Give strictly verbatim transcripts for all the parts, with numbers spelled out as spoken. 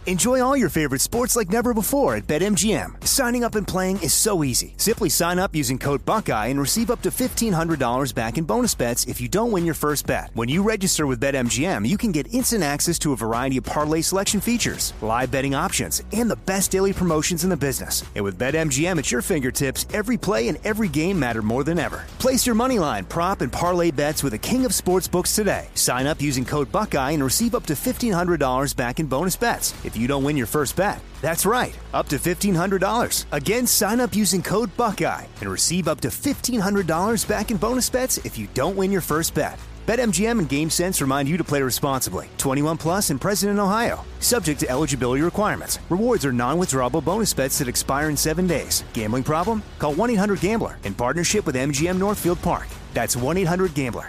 Enjoy all your favorite sports like never before at BetMGM. Signing up and playing is so easy. Simply sign up using code Buckeye and receive up to fifteen hundred dollars back in bonus bets if you don't win your first bet. When you register with BetMGM, you can get instant access to a variety of parlay selection features, live betting options, and the best daily promotions in the business. And with BetMGM at your fingertips, every play and every game matter more than ever. Place your moneyline, prop, and parlay bets with the king of sportsbooks today. Sign up using code Buckeye and receive up to fifteen hundred dollars back in bonus bets if you don't win your first bet. That's right, up to fifteen hundred dollars. Again, sign up using code Buckeye and receive up to fifteen hundred dollars back in bonus bets if you don't win your first bet. BetMGM and GameSense remind you to play responsibly. twenty-one plus and present in Ohio. Subject to eligibility requirements. Rewards are non-withdrawable bonus bets that expire in seven days. Gambling problem? Call one eight hundred gambler in partnership with M G M Northfield Park. That's one eight hundred gambler.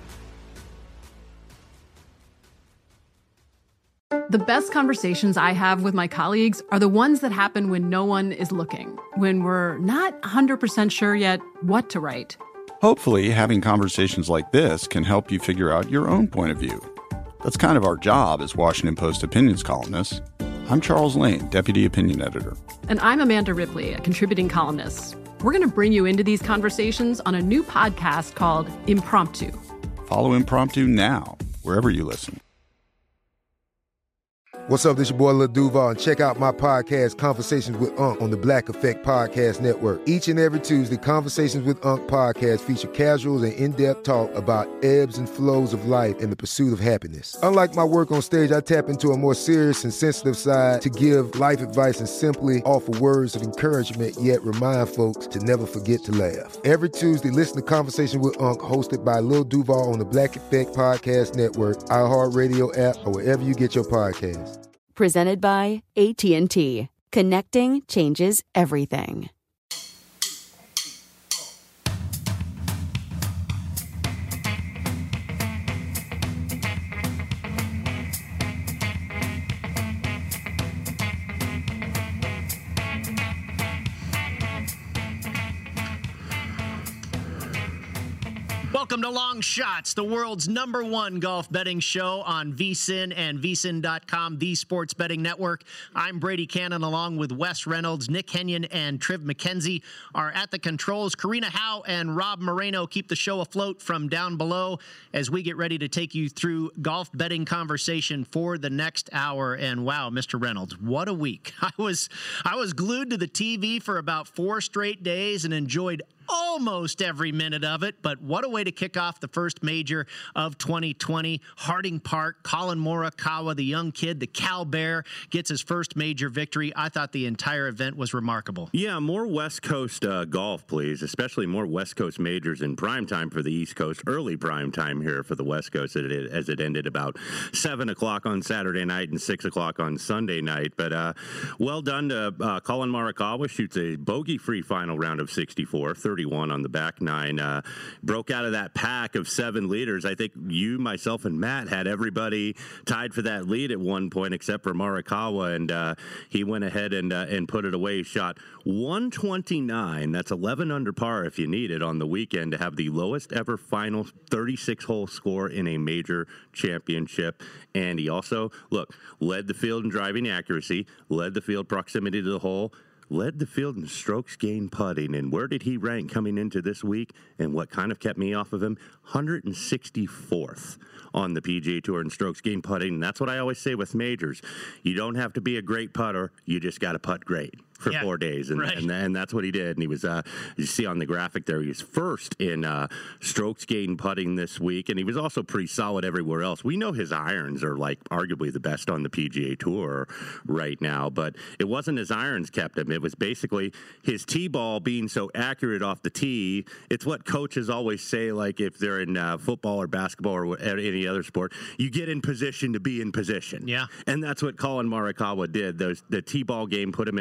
The best conversations I have with my colleagues are the ones that happen when no one is looking, when we're not one hundred percent sure yet what to write. Hopefully, having conversations like this can help you figure out your own point of view. That's kind of our job as Washington Post opinions columnists. I'm Charles Lane, Deputy Opinion Editor. And I'm Amanda Ripley, a contributing columnist. We're going to bring you into these conversations on a new podcast called Impromptu. Follow Impromptu now, wherever you listen. What's up, this your boy Lil Duval, and check out my podcast, Conversations with Unc, on the Black Effect Podcast Network. Each and every Tuesday, Conversations with Unc podcast feature casuals and in-depth talk about ebbs and flows of life and the pursuit of happiness. Unlike my work on stage, I tap into a more serious and sensitive side to give life advice and simply offer words of encouragement, yet remind folks to never forget to laugh. Every Tuesday, listen to Conversations with Unc, hosted by Lil Duval on the Black Effect Podcast Network, iHeartRadio app, or wherever you get your podcasts. Presented by A T and T. Connecting changes everything. Welcome to Long Shots, the world's number one golf betting show on V S I N and V S I N dot com, the sports betting network. I'm Brady Cannon, along with Wes Reynolds, Nick Kenyon, and Triv McKenzie are at the controls. Karina Howe and Rob Moreno keep the show afloat from down below as we get ready to take you through golf betting conversation for the next hour. And wow, Mister Reynolds, what a week. I was, I was glued to the T V for about four straight days and enjoyed almost every minute of it, but what a way to kick off the first major of twenty twenty. Harding Park, Colin Morikawa, the young kid, the Cal Bear, gets his first major victory. I thought the entire event was remarkable. Yeah, more West Coast uh, golf, please, especially more West Coast majors in prime time for the East Coast, early prime time here for the West Coast as it ended about seven o'clock on Saturday night and six o'clock on Sunday night. But uh, well done to uh, Colin Morikawa, shoots a bogey-free final round of sixty-four, thirty-one on the back nine, uh, broke out of that pack of seven leaders. I think you, myself, and Matt had everybody tied for that lead at one point except for Morikawa, and uh, he went ahead and uh, and put it away. He shot one twenty-nine. That's eleven under par if you need it on the weekend to have the lowest ever final thirty-six hole score in a major championship. And he also, look, led the field in driving accuracy, led the field proximity to the hole, led the field in strokes gained putting. And where did he rank coming into this week? And what kind of kept me off of him? one hundred sixty-fourth on the P G A Tour in strokes gained putting. And that's what I always say with majors. You don't have to be a great putter. You just got to putt great for yeah, four days. And, right. and and that's what he did. And he was, uh, you see on the graphic there, he was first in uh, strokes gained putting this week. And he was also pretty solid everywhere else. We know his irons are like arguably the best on the P G A Tour right now, but it wasn't his irons kept him. It was basically his tee ball being so accurate off the tee. It's what coaches always say, like if they're in uh, football or basketball or any other sport, you get in position to be in position. Yeah. And that's what Colin Morikawa did. Those, the tee ball game put him in position.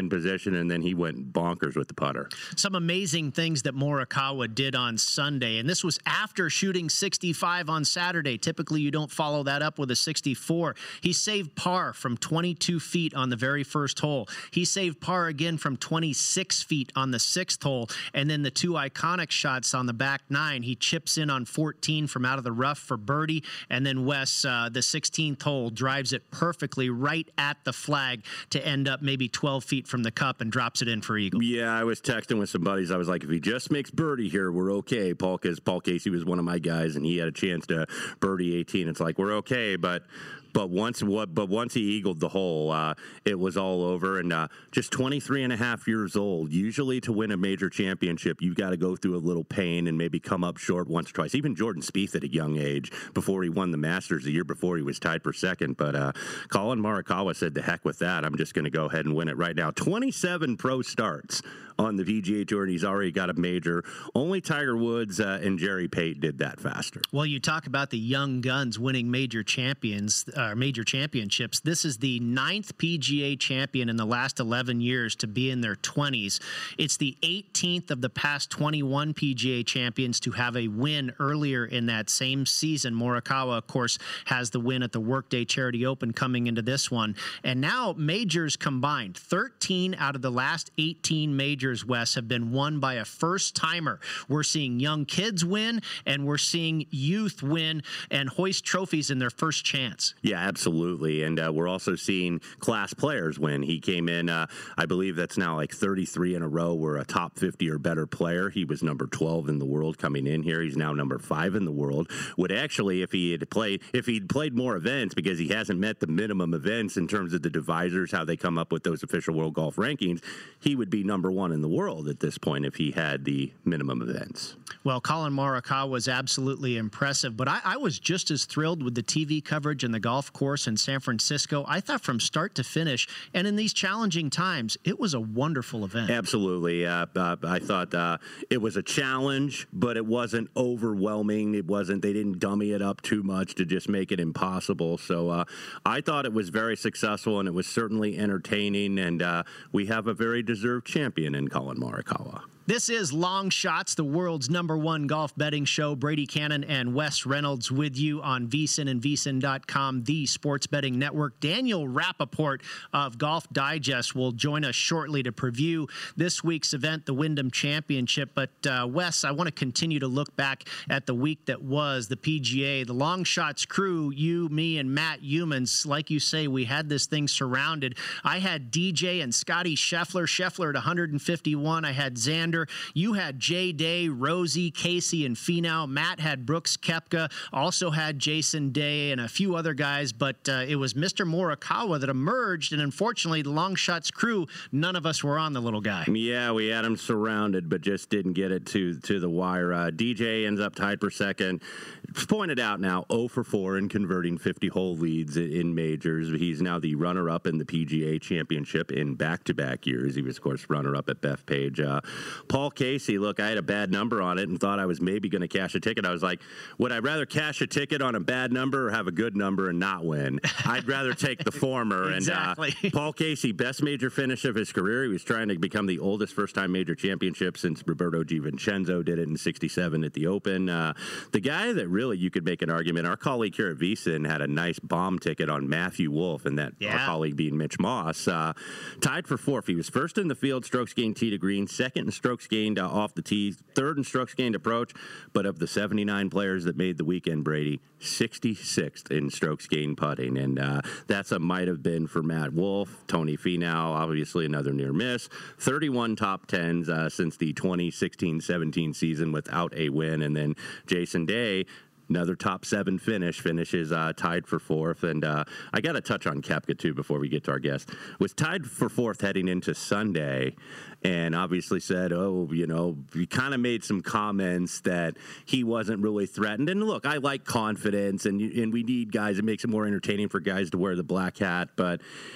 direction, and then he went bonkers with the putter. Some amazing things that Morikawa did on Sunday, and this was after shooting sixty-five on Saturday. Typically, you don't follow that up with a sixty-four. He saved par from twenty-two feet on the very first hole. He saved par again from twenty-six feet on the sixth hole, and then the two iconic shots on the back nine. He chips in on fourteen from out of the rough for birdie, and then Wes, uh, the sixteenth hole, drives it perfectly right at the flag to end up maybe twelve feet from the cup and drops it in for eagle. Yeah, I was texting with some buddies. I was like, if he just makes birdie here, we're okay. Paul, because Paul Casey was one of my guys, and he had a chance to birdie eighteen. It's like, we're okay, but But once what? But once he eagled the hole, uh, it was all over. And uh, just twenty-three and a half years old. Usually, to win a major championship, you got to go through a little pain and maybe come up short once or twice. Even Jordan Spieth at a young age, before he won the Masters, the year before, he was tied for second. But uh, Colin Morikawa said, "The heck with that! I'm just going to go ahead and win it right now." twenty-seven pro starts on the P G A Tour, and he's already got a major. Only Tiger Woods uh, and Jerry Pate did that faster. Well, you talk about the young guns winning major champions, uh, major championships. This is the ninth P G A champion in the last eleven years to be in their twenties. It's the eighteenth of the past twenty-one P G A champions to have a win earlier in that same season. Morikawa, of course, has the win at the Workday Charity Open coming into this one. And now majors combined, thirteen out of the last eighteen majors, Wes, have been won by a first-timer. We're seeing young kids win, and we're seeing youth win and hoist trophies in their first chance. Yeah, absolutely. And uh, we're also seeing class players win. He came in, uh, I believe that's now like thirty-three in a row. We're a top fifty or better player. He was number twelve in the world coming in here. He's now number five in the world. Would actually, if he had played, if he'd played more events, because he hasn't met the minimum events in terms of the divisors, how they come up with those official world golf rankings, he would be number one in the world at this point if he had the minimum events. Well, Colin Morikawa was absolutely impressive, but I, I was just as thrilled with the T V coverage and the golf course in San Francisco. I thought from start to finish, and in these challenging times, it was a wonderful event. Absolutely. Uh, uh, I thought uh, it was a challenge, but it wasn't overwhelming. It wasn't, they didn't dummy it up too much to just make it impossible. So uh, I thought it was very successful, and it was certainly entertaining, and uh, we have a very deserved champion in Colin Morikawa. This is Long Shots, the world's number one golf betting show. Brady Cannon and Wes Reynolds with you on V S I N and V S I N dot com, the sports betting network. Daniel Rappaport of Golf Digest will join us shortly to preview this week's event, the Wyndham Championship. But, uh, Wes, I want to continue to look back at the week that was, the P G A. The Long Shots crew, you, me, and Matt Youmans, like you say, we had this thing surrounded. I had D J and Scotty Scheffler, Scheffler at one fifty-one. I had Xander. You had Jay Day, Rosie, Casey, and Finau. Matt had Brooks Koepka, also had Jason Day and a few other guys, but uh, it was Mister Morikawa that emerged, and unfortunately, the Long Shots crew, none of us were on the little guy. Yeah, we had him surrounded, but just didn't get it to, to the wire. Uh, D J ends up tied for second. It's pointed out now, oh for four in converting fifty-hole leads in majors. He's now the runner-up in the P G A Championship in back-to-back years. He was, of course, runner-up at Bethpage. Uh, Paul Casey, look, I had a bad number on it and thought I was maybe going to cash a ticket. I was like, would I rather cash a ticket on a bad number or have a good number and not win? I'd rather take the former. Exactly. And uh, Paul Casey, best major finish of his career. He was trying to become the oldest first-time major championship since Roberto DiVincenzo did it in sixty-seven at the Open. Uh, the guy that really you could make an argument, our colleague here at V S I N had a nice bomb ticket on Matthew Wolff, and that yeah. our colleague being Mitch Moss, uh, tied for fourth. He was first in the field, strokes gained tee to green, second in strokes gained uh, off the tee, third in strokes gained approach, but of the seventy-nine players that made the weekend, Brady, sixty-sixth in strokes gained putting, and uh, that's a might have been for Matt Wolff. Tony Finau, obviously another near miss, thirty-one top tens uh, since the twenty sixteen seventeen season without a win, and then Jason Day, another top seven finish, finishes uh, tied for fourth. And uh, I got to touch on Koepka, too, before we get to our guest. Was tied for fourth heading into Sunday, and obviously said, oh, you know, he kind of made some comments that he wasn't really threatened. And look, I like confidence, and, and we need guys. It makes it more entertaining for guys to wear the black hat. But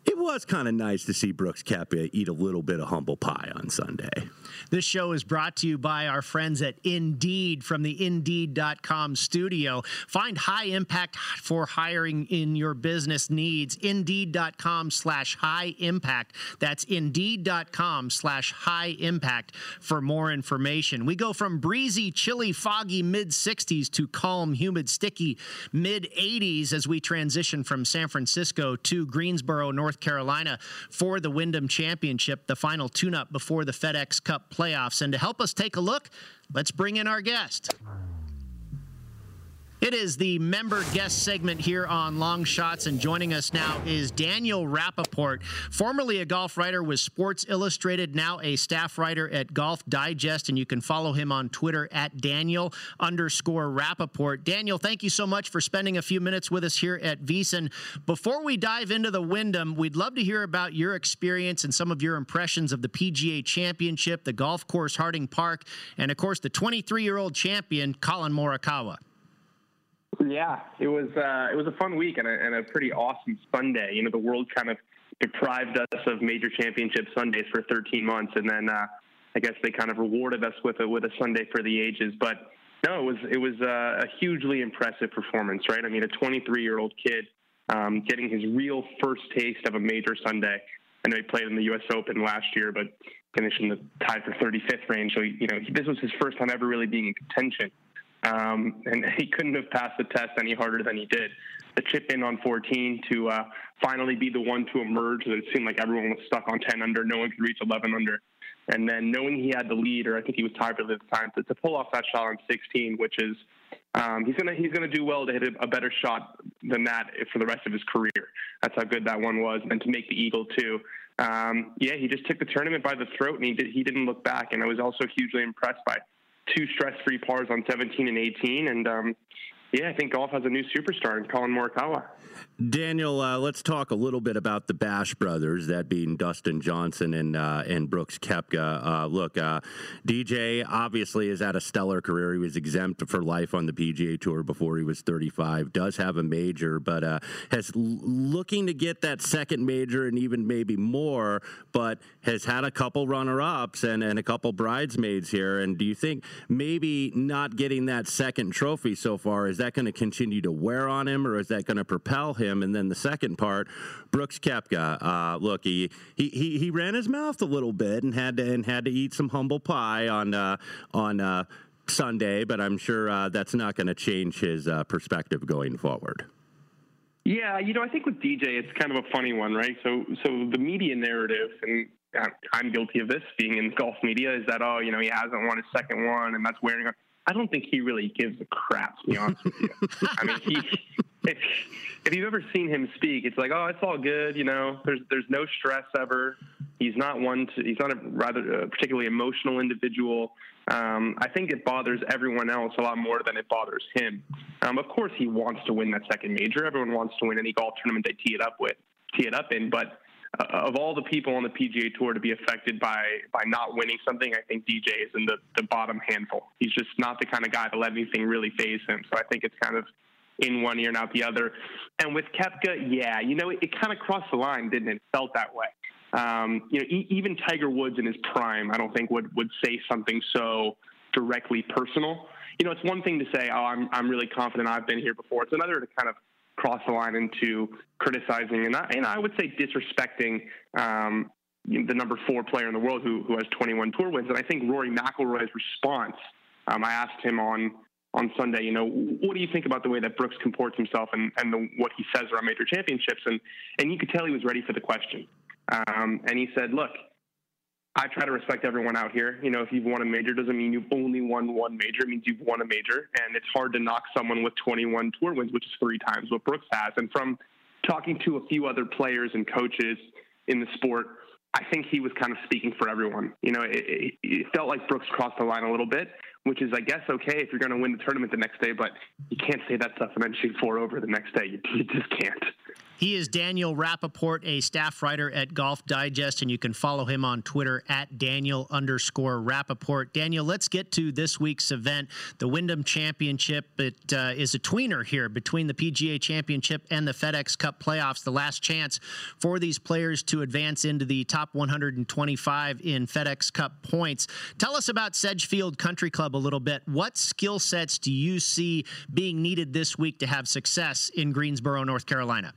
It was kind of nice to see Brooks Koepka eat a little bit of humble pie on Sunday. This show is brought to you by our friends at Indeed from the Indeed dot com studio. Find high impact for hiring in your business needs. Indeed dot com slash high impact. That's Indeed dot com slash high impact for more information. We go from breezy, chilly, foggy mid sixties to calm, humid, sticky mid eighties as we transition from San Francisco to Greensboro, North Carolina for the Wyndham Championship, the final tune-up before the FedEx Cup playoffs. And to help us take a look, let's bring in our guest. It is the member guest segment here on Long Shots, and joining us now is Daniel Rappaport, formerly a golf writer with Sports Illustrated, now a staff writer at Golf Digest, and you can follow him on Twitter at Daniel underscore Rappaport. Daniel, thank you so much for spending a few minutes with us here at VSiN. Before we dive into the Wyndham, we'd love to hear about your experience and some of your impressions of the P G A Championship, the golf course Harding Park, and of course the twenty-three-year-old champion, Collin Morikawa. Yeah, it was uh, it was a fun week and a, and a pretty awesome Sunday. You know, the world kind of deprived us of major championship Sundays for thirteen months, and then uh, I guess they kind of rewarded us with a with a Sunday for the ages. But no, it was it was uh, a hugely impressive performance, right? I mean, a twenty-three-year-old kid um, getting his real first taste of a major Sunday. I know he played in the U S Open last year, but finished in the tied for thirty-fifth range. So you know, this was his first time ever really being in contention. Um, and he couldn't have passed the test any harder than he did. The chip in on fourteen to uh, finally be the one to emerge. It seemed like everyone was stuck on ten under. No one could reach eleven under. And then knowing he had the lead, or I think he was tied for the time, to, to pull off that shot on sixteen, which is um, he's gonna he's gonna do well to hit a, a better shot than that for the rest of his career. That's how good that one was. And to make the eagle too. Um, yeah, he just took the tournament by the throat, and he did he didn't look back. And I was also hugely impressed by two stress-free pars on seventeen and eighteen, and um, yeah, I think golf has a new superstar in Collin Morikawa. Daniel, uh, let's talk a little bit about the Bash brothers, that being Dustin Johnson and uh, and Brooks Koepka. Uh, look, uh, D J obviously has had a stellar career. He was exempt for life on the P G A Tour before he was thirty-five, does have a major, but uh, has l- looking to get that second major and even maybe more, but has had a couple runner-ups and, and a couple bridesmaids here. And do you think maybe not getting that second trophy so far, is that going to continue to wear on him, or is that going to propel him? And then the second part, Brooks Koepka. Uh, look, he, he he he ran his mouth a little bit and had to and had to eat some humble pie on uh, on uh, Sunday, but I'm sure uh, that's not going to change his uh, perspective going forward. Yeah, you know, I think with D J, it's kind of a funny one, right? So, so the media narrative, and I'm guilty of this, being in golf media, is that, oh, you know, he hasn't won his second one, and that's wearing on. I don't think he really gives a crap, to be honest with you. I mean, he, if, if you've ever seen him speak, it's like, oh, it's all good, you know. There's there's no stress ever. He's not one to. He's not a rather a particularly emotional individual. Um, I think it bothers everyone else a lot more than it bothers him. Um, of course, he wants to win that second major. Everyone wants to win any golf tournament they tee it up with, tee it up in, but. Uh, of all the people on the P G A Tour to be affected by by not winning something, I think D J is in the, the bottom handful. He's just not the kind of guy to let anything really faze him. So I think it's kind of in one ear and out the other. And with Koepka, yeah, you know, it, it kind of crossed the line, didn't it? It felt that way. Um, you know, e- even Tiger Woods in his prime, I don't think would, would say something so directly personal. You know, it's one thing to say, oh, I'm I'm really confident I've been here before. It's another to kind of cross the line into criticizing and I, and I would say disrespecting um, the number four player in the world who who has twenty-one tour wins. And I think Rory McIlroy's response, um, I asked him on on Sunday, you know, what do you think about the way that Brooks comports himself and, and the, what he says around major championships? And, and you could tell he was ready for the question. Um, and he said, look, I try to respect everyone out here. You know, if you've won a major, doesn't mean you've only won one major. It means you've won a major. And it's hard to knock someone with twenty-one tour wins, which is three times what Brooks has. And from talking to a few other players and coaches in the sport, I think he was kind of speaking for everyone. You know, it, it, it felt like Brooks crossed the line a little bit, which is, I guess, okay if you're going to win the tournament the next day, but you can't say that stuff and then shoot four over the next day. You, you just can't. He is Daniel Rappaport, a staff writer at Golf Digest, and you can follow him on Twitter at Daniel underscore Rappaport. Daniel, let's get to this week's event, the Wyndham Championship. It uh, is a tweener here between the P G A Championship and the FedEx Cup playoffs, the last chance for these players to advance into the top one hundred twenty-five in FedEx Cup points. Tell us about Sedgefield Country Club a little bit. What skill sets do you see being needed this week to have success in Greensboro, North Carolina?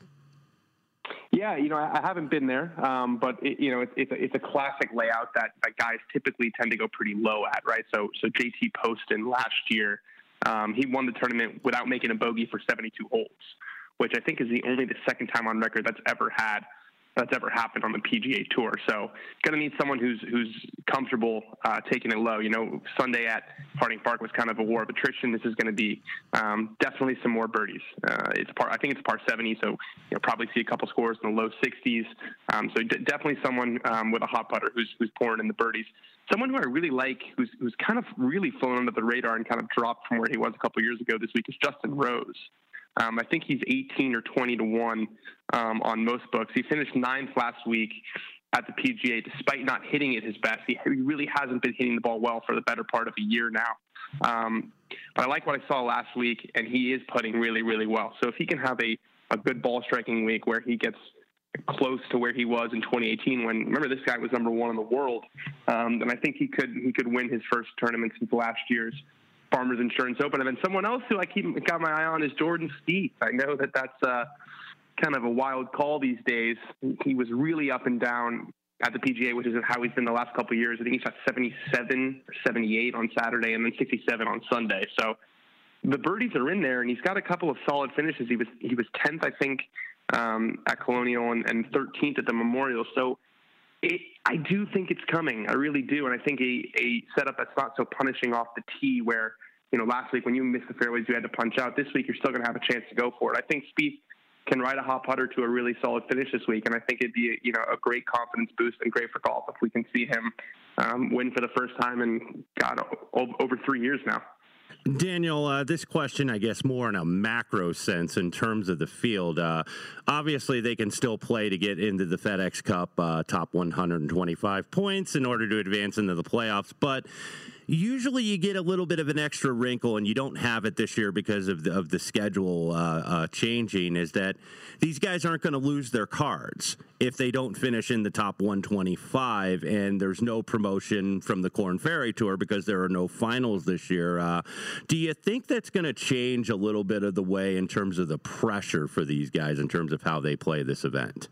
Yeah, you know, I haven't been there, um, but it, you know, it's it's a, it's a classic layout that, that guys typically tend to go pretty low at, right? So, so J T Poston last year, um, he won the tournament without making a bogey for seventy-two holes, which I think is the only the second time on record that's ever had that's ever happened on the P G A Tour. So, going to need someone who's who's comfortable uh, taking it low. You know, Sunday at Harding Park was kind of a war of attrition. This is going to be um, definitely some more birdies. Uh, it's par, I think it's par seventy, so you'll probably see a couple scores in the low sixties. Um, so d- definitely someone um, with a hot putter who's who's pouring in the birdies. Someone who I really like, who's who's kind of really flown under the radar and kind of dropped from where he was a couple years ago this week, is Justin Rose. Um, I think he's eighteen or twenty to one um, on most books. He finished ninth last week at the P G A, despite not hitting it his best. He, he really hasn't been hitting the ball well for the better part of a year now. Um, but I like what I saw last week, and he is putting really, really well. So if he can have a, a good ball striking week where he gets close to where he was in twenty eighteen, when remember this guy was number one in the world, um, then I think he could he could win his first tournament since last year's Farmers Insurance Open. And then someone else who I keep got my eye on is Jordan Spieth. I know that that's uh, kind of a wild call these days. He was really up and down at the P G A, which is how he's been the last couple of years. I think he shot seventy-seven or seventy-eight on Saturday and then sixty-seven on Sunday. So the birdies are in there, and he's got a couple of solid finishes. He was he was tenth, I think, um, at Colonial and, and thirteenth at the Memorial. So It, I do think it's coming. I really do. And I think a, a setup that's not so punishing off the tee where, you know, last week when you missed the fairways, you had to punch out. This week, you're still going to have a chance to go for it. I think Spieth can ride a hot putter to a really solid finish this week. And I think it'd be, you know, a great confidence boost and great for golf if we can see him um, win for the first time in, God, over three years now. Daniel, uh, this question, I guess, more in a macro sense in terms of the field. Uh, obviously, they can still play to get into the FedEx Cup uh, top one hundred twenty-five points in order to advance into the playoffs. But usually you get a little bit of an extra wrinkle, and you don't have it this year because of the, of the schedule uh, uh, changing, is that these guys aren't going to lose their cards if they don't finish in the top one twenty-five, and there's no promotion from the Korn Ferry Tour because there are no finals this year. Uh, do you think that's going to change a little bit of the way in terms of the pressure for these guys in terms of how they play this event?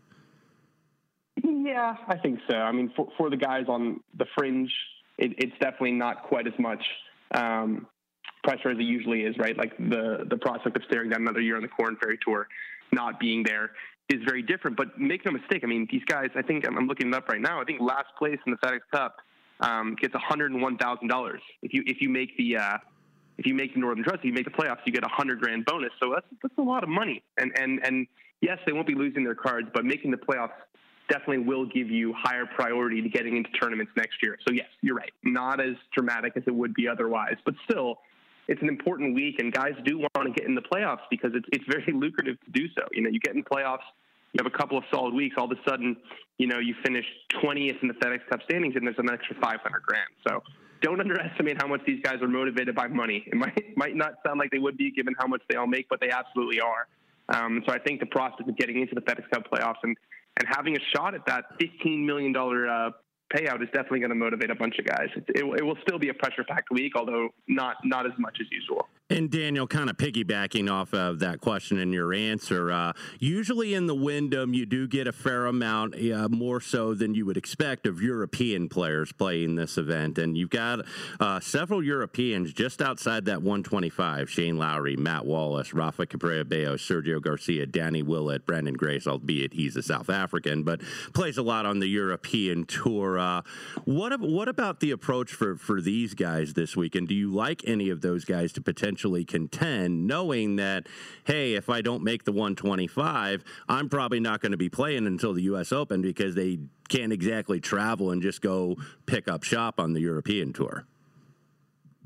Yeah, I think so. I mean, for, for the guys on the fringe, it, it's definitely not quite as much um, pressure as it usually is, right? Like the, the prospect of staring down another year on the Korn Ferry Tour not being there is very different. But make no mistake, I mean, these guys, I think, I'm, I'm looking it up right now, I think last place in the FedEx Cup um, gets one hundred one thousand dollars. If you if you make the uh, if you make the Northern Trust, if you make the playoffs, you get a hundred grand bonus. So that's that's a lot of money. And and and yes, they won't be losing their cards, but making the playoffs definitely will give you higher priority to getting into tournaments next year. So yes, you're right. Not as dramatic as it would be otherwise, but still, it's an important week, and guys do want to get in the playoffs because it's it's very lucrative to do so. You know, you get in playoffs, you have a couple of solid weeks, all of a sudden, you know, you finish twentieth in the FedEx Cup standings, and there's an extra five hundred grand. So don't underestimate how much these guys are motivated by money. It might might not sound like they would be given how much they all make, but they absolutely are. Um, so I think the prospect of getting into the FedEx Cup playoffs and, and having a shot at that fifteen million dollars uh, payout is definitely going to motivate a bunch of guys. It, it, it will still be a pressure-packed week, although not not as much as usual. And Daniel, kind of piggybacking off of that question and your answer, uh, usually in the Wyndham, you do get a fair amount, uh, more so than you would expect, of European players playing this event. And you've got uh, several Europeans just outside that one twenty-five, Shane Lowry, Matt Wallace, Rafa Cabrera-Bello, Sergio Garcia, Danny Willett, Brandon Grace, albeit he's a South African, but plays a lot on the European Tour. Uh, what, what about the approach for, for these guys this week? And do you like any of those guys to potentially contend, knowing that, hey, if I don't make the one twenty-five, I'm probably not going to be playing until the U S Open because they can't exactly travel and just go pick up shop on the European Tour?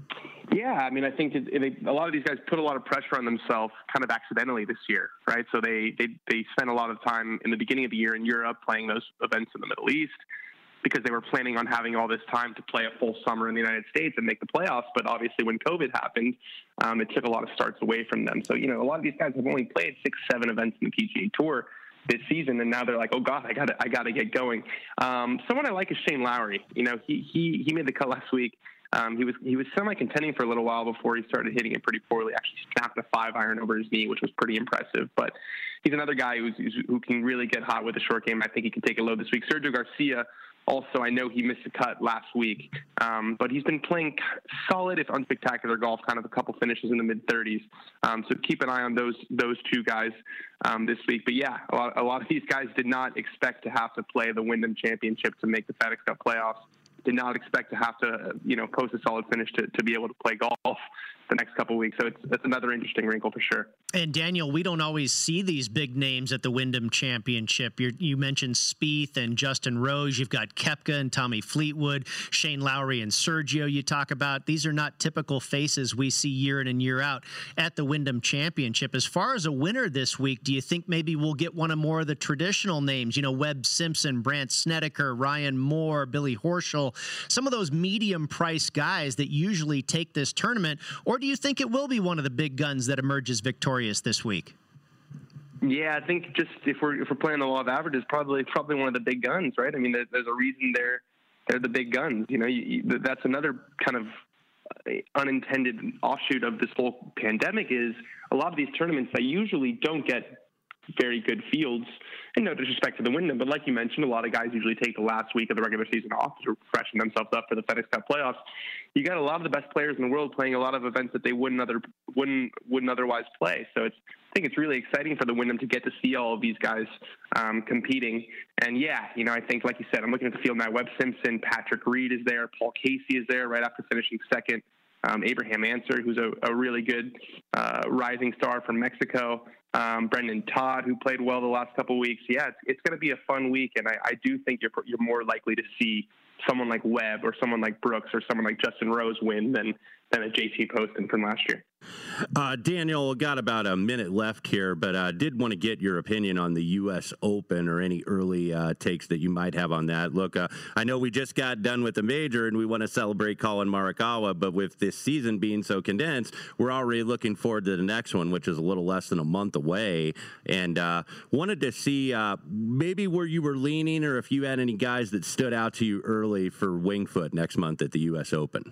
Yeah, I mean, I think it, it, a lot of these guys put a lot of pressure on themselves kind of accidentally this year, right? So they, they, they spent a lot of time in the beginning of the year in Europe playing those events in the Middle East because they were planning on having all this time to play a full summer in the United States and make the playoffs. But obviously when COVID happened, um, it took a lot of starts away from them. So, you know, a lot of these guys have only played six, seven events in the P G A Tour this season, and now they're like, oh God, I gotta, I gotta get going. Um, someone I like is Shane Lowry. You know, he, he, he made the cut last week. Um, he was he was semi-contending for a little while before he started hitting it pretty poorly. Actually snapped a five iron over his knee, which was pretty impressive. But he's another guy who's, who's, who can really get hot with a short game. I think he can take a load this week. Sergio Garcia, also, I know he missed a cut last week, um, but he's been playing solid, if unspectacular golf, kind of a couple finishes in the mid-thirties. Um, so keep an eye on those those two guys um, this week. But yeah, a lot, a lot of these guys did not expect to have to play the Wyndham Championship to make the FedEx Cup playoffs. Did not expect to have to, you know, post a solid finish to, to be able to play golf the next couple of weeks. So it's, it's another interesting wrinkle for sure. And Daniel, we don't always see these big names at the Wyndham Championship. You're, you mentioned Spieth and Justin Rose. You've got Koepka and Tommy Fleetwood, Shane Lowry and Sergio you talk about. These are not typical faces we see year in and year out at the Wyndham Championship. As far as a winner this week, do you think maybe we'll get one of more of the traditional names, you know, Webb Simpson, Brandt Snedeker, Ryan Moore, Billy Horschel, some of those medium-priced guys that usually take this tournament? Or do you think it will be one of the big guns that emerges victorious this week? Yeah, I think just if we're if we're playing the law of averages, probably probably one of the big guns, right? I mean, there, there's a reason they're they're the big guns. You know, you, you, that's another kind of unintended offshoot of this whole pandemic is a lot of these tournaments that usually don't get very good fields, and no disrespect to the Wyndham, but like you mentioned, a lot of guys usually take the last week of the regular season off to freshen themselves up for the FedEx Cup playoffs. You got a lot of the best players in the world playing a lot of events that they wouldn't other wouldn't wouldn't otherwise play. So it's I think it's really exciting for the Wyndham to get to see all of these guys um, competing. And yeah, you know, I think like you said, I'm looking at the field now. Webb Simpson, Patrick Reed is there, Paul Casey is there right after finishing second. Um, Abraham Ancer, who's a, a really good uh, rising star from Mexico. Um, Brendan Todd, who played well the last couple of weeks. Yeah, it's, it's going to be a fun week, and I, I do think you're you're more likely to see someone like Webb or someone like Brooks or someone like Justin Rose win than than a J T Poston from last year. Uh, Daniel, got about a minute left here, but I uh, did want to get your opinion on the U S Open or any early uh, takes that you might have on that. Look, uh, I know we just got done with the major and we want to celebrate Colin Morikawa, but with this season being so condensed, we're already looking forward to the next one, which is a little less than a month away. And uh, wanted to see uh, maybe where you were leaning or if you had any guys that stood out to you early for Winged Foot next month at the U S Open.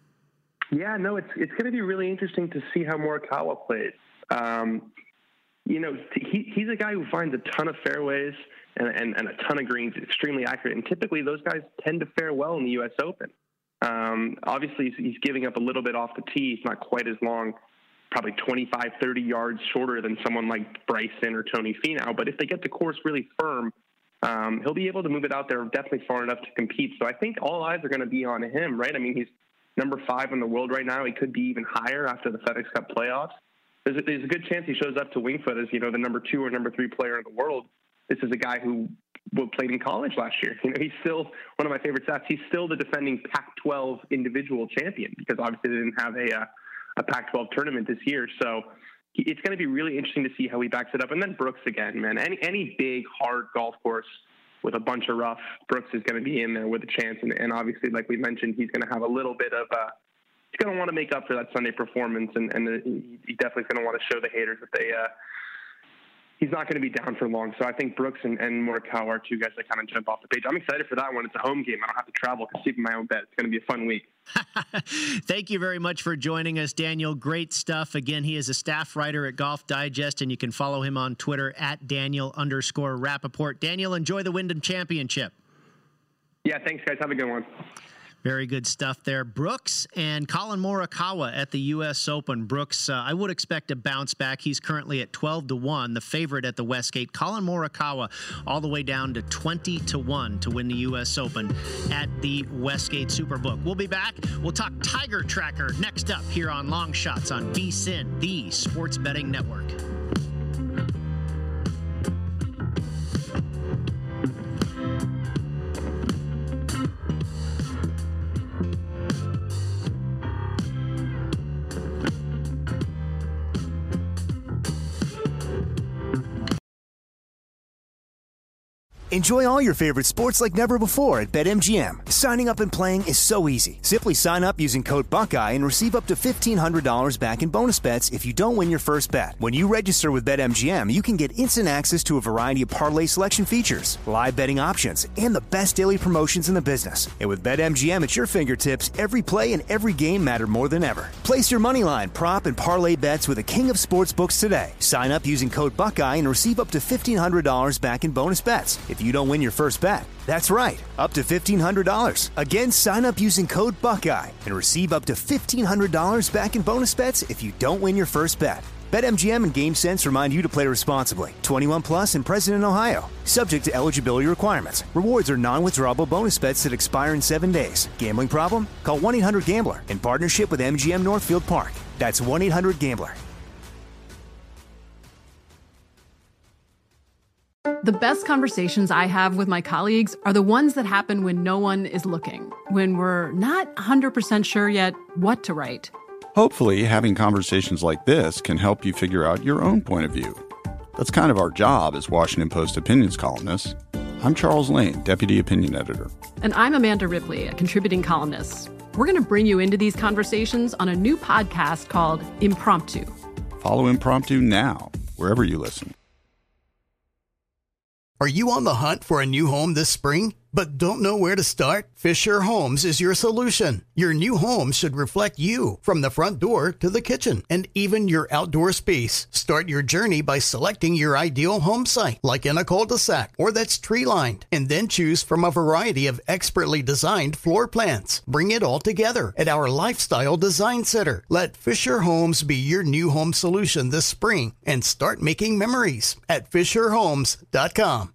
Yeah, no, it's it's going to be really interesting to see how Morikawa plays. Um, you know, he, he's a guy who finds a ton of fairways and, and, and a ton of greens, extremely accurate. And typically those guys tend to fare well in the U S Open. Um, obviously, he's, he's giving up a little bit off the tee. He's not quite as long, probably twenty-five, thirty yards shorter than someone like Bryson or Tony Finau. But if they get the course really firm, um, he'll be able to move it out there definitely far enough to compete. So I think all eyes are going to be on him, right? I mean, he's number five in the world right now. He could be even higher after the FedEx Cup playoffs. There's a, there's a good chance he shows up to Winged Foot as, you know, the number two or number three player in the world. This is a guy who played in college last year. You know, he's still one of my favorite stats. He's still the defending Pac twelve individual champion because obviously they didn't have a, uh, a Pac twelve tournament this year. So he, it's going to be really interesting to see how he backs it up. And then Brooks again, man, any, any big, hard golf course with a bunch of rough, Brooks is going to be in there with a chance. And, and obviously, like we mentioned, he's going to have a little bit of uh, he's going to want to make up for that Sunday performance. And, and the, he definitely is going to want to show the haters that they, uh, he's not going to be down for long. So I think Brooks and, and Morikawa are two guys that kind of jump off the page. I'm excited for that one. It's a home game. I don't have to travel. I can sleep in my own bed. It's going to be a fun week. Thank you very much for joining us, Daniel. Great stuff. Again, he is a staff writer at Golf Digest, and you can follow him on Twitter at Daniel underscore Rappaport. Daniel, enjoy the Wyndham Championship. Yeah, thanks, guys. Have a good one. Very good stuff there. Brooks and Colin Morikawa at the U S Open. Brooks, uh, I would expect a bounce back. He's currently at twelve to one, the favorite at the Westgate. Colin Morikawa all the way down to twenty to one to win the U S Open at the Westgate Superbook. We'll be back. We'll talk Tiger Tracker next up here on Long Shots on V S I N, the Sports Betting Network. Enjoy all your favorite sports like never before at BetMGM. Signing up and playing is so easy. Simply sign up using code Buckeye and receive up to fifteen hundred dollars back in bonus bets if you don't win your first bet. When you register with BetMGM, you can get instant access to a variety of parlay selection features, live betting options, and the best daily promotions in the business. And with BetMGM at your fingertips, every play and every game matter more than ever. Place your moneyline, prop, and parlay bets with the king of sportsbooks today. Sign up using code Buckeye and receive up to fifteen hundred dollars back in bonus bets if you don't win your first bet. That's right, up to fifteen hundred dollars. Again, sign up using code Buckeye and receive up to fifteen hundred dollars back in bonus bets if you don't win your first bet. BetMGM and GameSense remind you to play responsibly. twenty-one plus and present in Ohio. Subject to eligibility requirements. Rewards are non-withdrawable bonus bets that expire in seven days. Gambling problem? Call one eight hundred gambler in partnership with M G M Northfield Park. That's one eight hundred gambler. The best conversations I have with my colleagues are the ones that happen when no one is looking, when we're not one hundred percent sure yet what to write. Hopefully, having conversations like this can help you figure out your own point of view. That's kind of our job as Washington Post opinions columnists. I'm Charles Lane, Deputy Opinion Editor. And I'm Amanda Ripley, a contributing columnist. We're going to bring you into these conversations on a new podcast called Impromptu. Follow Impromptu now, wherever you listen. Are you on the hunt for a new home this spring, but don't know where to start? Fisher Homes is your solution. Your new home should reflect you, from the front door to the kitchen, and even your outdoor space. Start your journey by selecting your ideal home site, like in a cul-de-sac or that's tree-lined, and then choose from a variety of expertly designed floor plans. Bring it all together at our Lifestyle Design Center. Let Fisher Homes be your new home solution this spring, and start making memories at fisher homes dot com.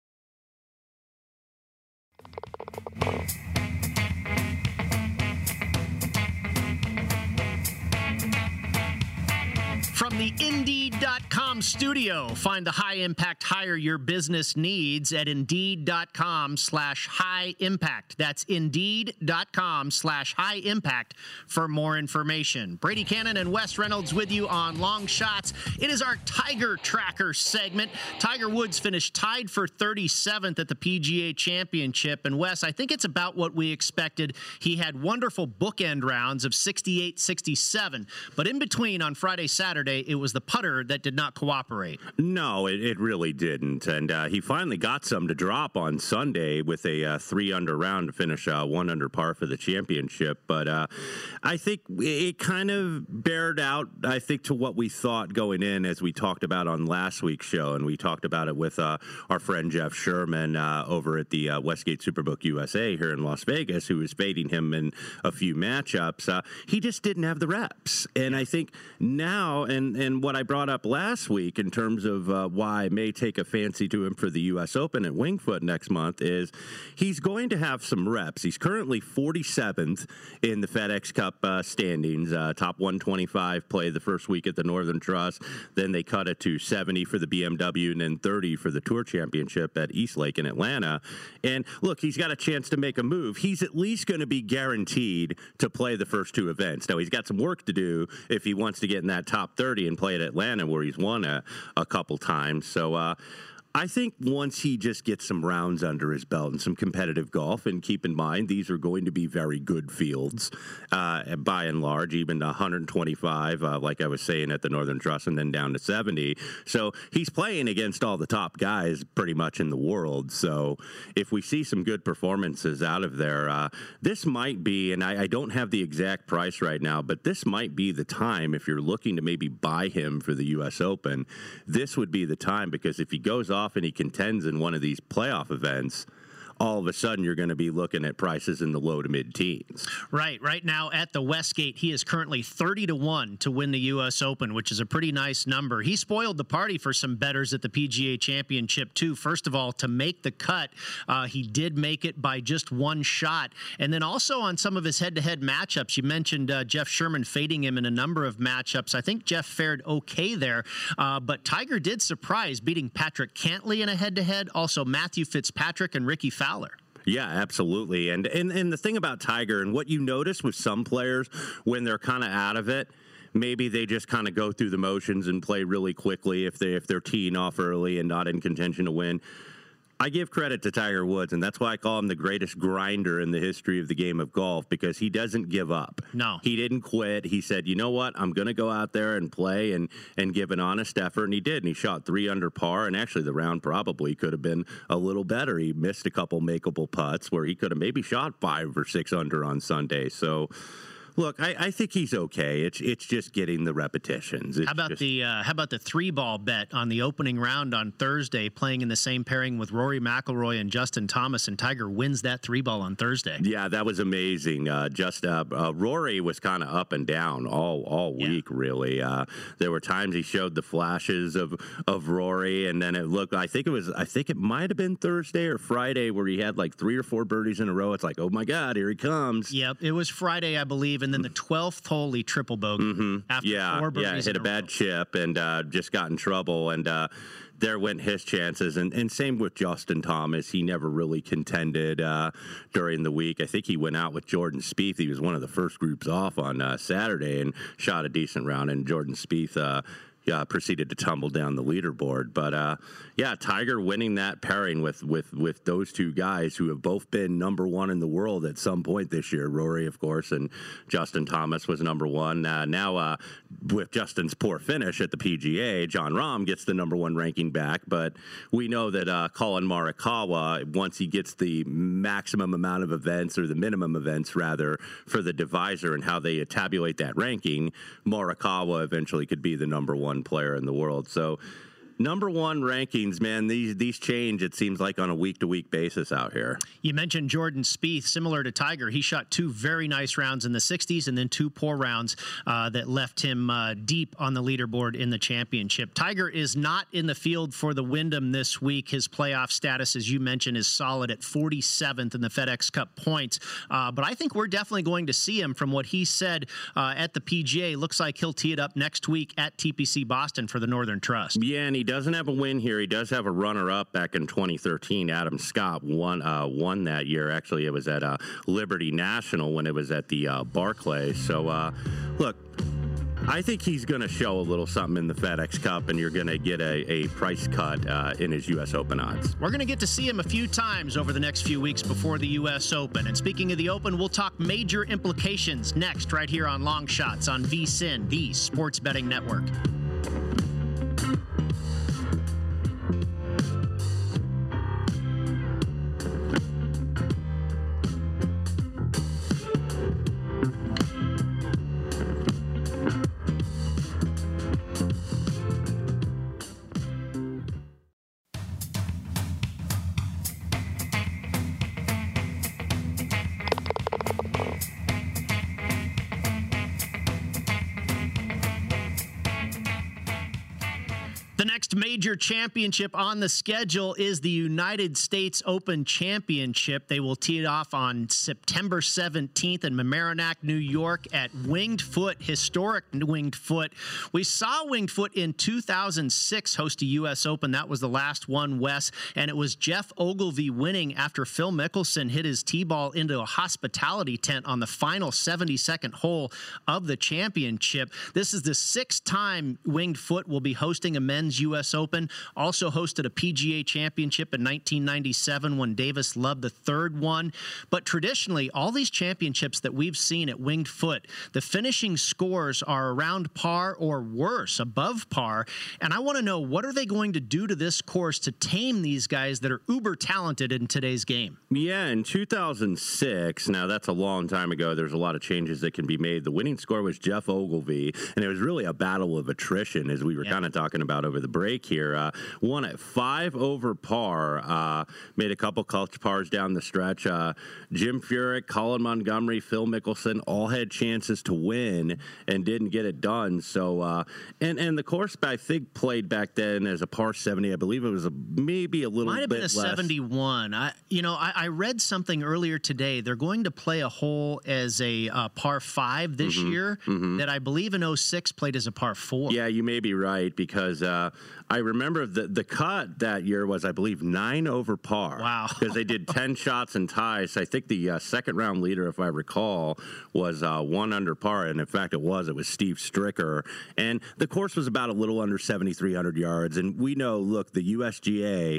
From the Indeed dot com studio, find the high-impact hire your business needs at Indeed dot com slash high impact. That's Indeed dot com slash high impact for more information. Brady Cannon and Wes Reynolds with you on Long Shots. It is our Tiger Tracker segment. Tiger Woods finished tied for thirty-seventh at the P G A Championship. And Wes, I think it's about what we expected. He had wonderful bookend rounds of sixty-eight sixty-seven. But in between, on Friday, Saturday, it was the putter that did not cooperate. No, it, it really didn't. And uh, he finally got some to drop on Sunday with a uh, three under round to finish uh, one under par for the championship. But uh, I think it kind of bared out, I think, to what we thought going in, as we talked about on last week's show. And we talked about it with uh, our friend Jeff Sherman uh, over at the uh, Westgate Superbook U S A here in Las Vegas, who was fading him in a few matchups. Uh, he just didn't have the reps. And I think now, and And, and what I brought up last week in terms of uh, why I may take a fancy to him for the U S Open at Winged Foot next month is he's going to have some reps. He's currently forty-seventh in the FedEx Cup uh, standings, uh, top one twenty-five play the first week at the Northern Trust. Then they cut it to seventy for the B M W and then thirty for the Tour Championship at Eastlake in Atlanta. And look, he's got a chance to make a move. He's at least going to be guaranteed to play the first two events. Now, he's got some work to do if he wants to get in that top thirty and play at Atlanta, where he's won a, a couple times. So uh, I think once he just gets some rounds under his belt and some competitive golf, and keep in mind, these are going to be very good fields uh, by and large, even one twenty-five, uh, like I was saying, at the Northern Trust, and then down to seventy. So he's playing against all the top guys pretty much in the world. So if we see some good performances out of there, uh, this might be, and I, I don't have the exact price right now, but this might be the time, if you're looking to maybe buy him for the U S Open, this would be the time, because if he goes off and he contends in one of these playoff events, all of a sudden you're going to be looking at prices in the low to mid-teens. Right. Right now at the Westgate, he is currently thirty to one to win the U S Open, which is a pretty nice number. He spoiled the party for some bettors at the P G A Championship, too. First of all, to make the cut, uh, he did make it by just one shot. And then also on some of his head-to-head matchups, you mentioned uh, Jeff Sherman fading him in a number of matchups. I think Jeff fared okay there, uh, but Tiger did surprise, beating Patrick Cantlay in a head-to-head, also Matthew Fitzpatrick and Ricky Fowler. Yeah, absolutely. And, and and the thing about Tiger, and what you notice with some players when they're kind of out of it, maybe they just kind of go through the motions and play really quickly if they if they're teeing off early and not in contention to win. I give credit to Tiger Woods, and that's why I call him the greatest grinder in the history of the game of golf, because he doesn't give up. No. He didn't quit. He said, you know what, I'm going to go out there and play and, and give an honest effort, and he did, and he shot three under par, and actually the round probably could have been a little better. He missed a couple makeable putts where he could have maybe shot five or six under on Sunday. So, look, I, I think he's okay. It's it's just getting the repetitions. It's how about just, the uh, how about the three ball bet on the opening round on Thursday, playing in the same pairing with Rory McIlroy and Justin Thomas, and Tiger wins that three ball on Thursday. Yeah, that was amazing. Uh, just uh, uh, Rory was kind of up and down all all Yeah. week, really. Uh, there were times he showed the flashes of of Rory, and then it looked. I think it was. I think it might have been Thursday or Friday where he had like three or four birdies in a row. It's like, oh my God, here he comes. Yep, it was Friday, I believe, and then the twelfth hole he triple bogeyed Mm-hmm. after yeah, four birdies. yeah, hit in a bad row. chip and uh, just got in trouble, and uh, there went his chances. And, and same with Justin Thomas. He never really contended uh, during the week. I think he went out with Jordan Spieth. He was one of the first groups off on uh, Saturday and shot a decent round, and Jordan Spieth uh, Uh, proceeded to tumble down the leaderboard. But, uh, yeah, Tiger winning that pairing with, with, with those two guys who have both been number one in the world at some point this year. Rory, of course, and Justin Thomas was number one. Uh, now, uh, with Justin's poor finish at the P G A, Jon Rahm gets the number one ranking back. But we know that uh, Colin Morikawa, once he gets the maximum amount of events, or the minimum events, rather, for the divisor and how they tabulate that ranking, Morikawa eventually could be the number one player in the world. So number one rankings, man, these these change, it seems like, on a week-to-week basis out here. You mentioned Jordan Spieth, similar to Tiger. He shot two very nice rounds in the sixties and then two poor rounds uh, that left him uh, deep on the leaderboard in the championship. Tiger is not in the field for the Wyndham this week. His playoff status, as you mentioned, is solid at forty-seventh in the FedEx Cup points. Uh, but I think we're definitely going to see him from what he said uh, at the P G A. Looks like he'll tee it up next week at T P C Boston for the Northern Trust. Yeah, and he doesn't have a win here. He does have a runner-up back in twenty thirteen. Adam Scott won uh, won that year. Actually, it was at uh, Liberty National when it was at the uh, Barclays. So, uh, look, I think he's going to show a little something in the FedEx Cup, and you're going to get a, a price cut uh, in his U S Open odds. We're going to get to see him a few times over the next few weeks before the U S Open. And speaking of the Open, we'll talk major implications next right here on Long Shots on V S I N, the Sports Betting Network. The next major championship on the schedule is the United States Open Championship. They will tee it off on September seventeenth in Mamaroneck, New York at Winged Foot, historic Winged Foot. We saw Winged Foot in two thousand six host a U S Open. That was the last one, Wes, and it was Jeff Ogilvy winning after Phil Mickelson hit his tee ball into a hospitality tent on the final seventy-second hole of the championship. This is the sixth time Winged Foot will be hosting a men's U S Open. Also hosted a P G A Championship in nineteen ninety-seven when Davis Love the third one. But traditionally, all these championships that we've seen at Winged Foot, the finishing scores are around par or worse, above par. And I want to know, what are they going to do to this course to tame these guys that are uber talented in today's game? Yeah, in two thousand six, now that's a long time ago, there's a lot of changes that can be made. The winning score was Jeff Ogilvy, and it was really a battle of attrition, as we were yeah. kind of talking about over the break here. Uh, won at five over par, uh, made a couple clutch pars down the stretch. Uh, Jim Furyk, Colin Montgomery, Phil Mickelson all had chances to win and didn't get it done. So, uh, and and the course I think played back then as a par seventy. I believe it was a, maybe a little Might have bit been a less. seventy-one. I, you know, I, I read something earlier today. They're going to play a hole as a uh, par five this mm-hmm, year mm-hmm. that I believe in oh six played as a par four. Yeah, you may be right, because uh, I remember the the cut that year was, I believe, nine over par. Wow. Because they did ten shots and ties. I think the uh, second round leader, if I recall, was uh, one under par. And in fact, it was. It was Steve Stricker. And the course was about a little under seventy-three hundred yards. And we know, look, the U S G A,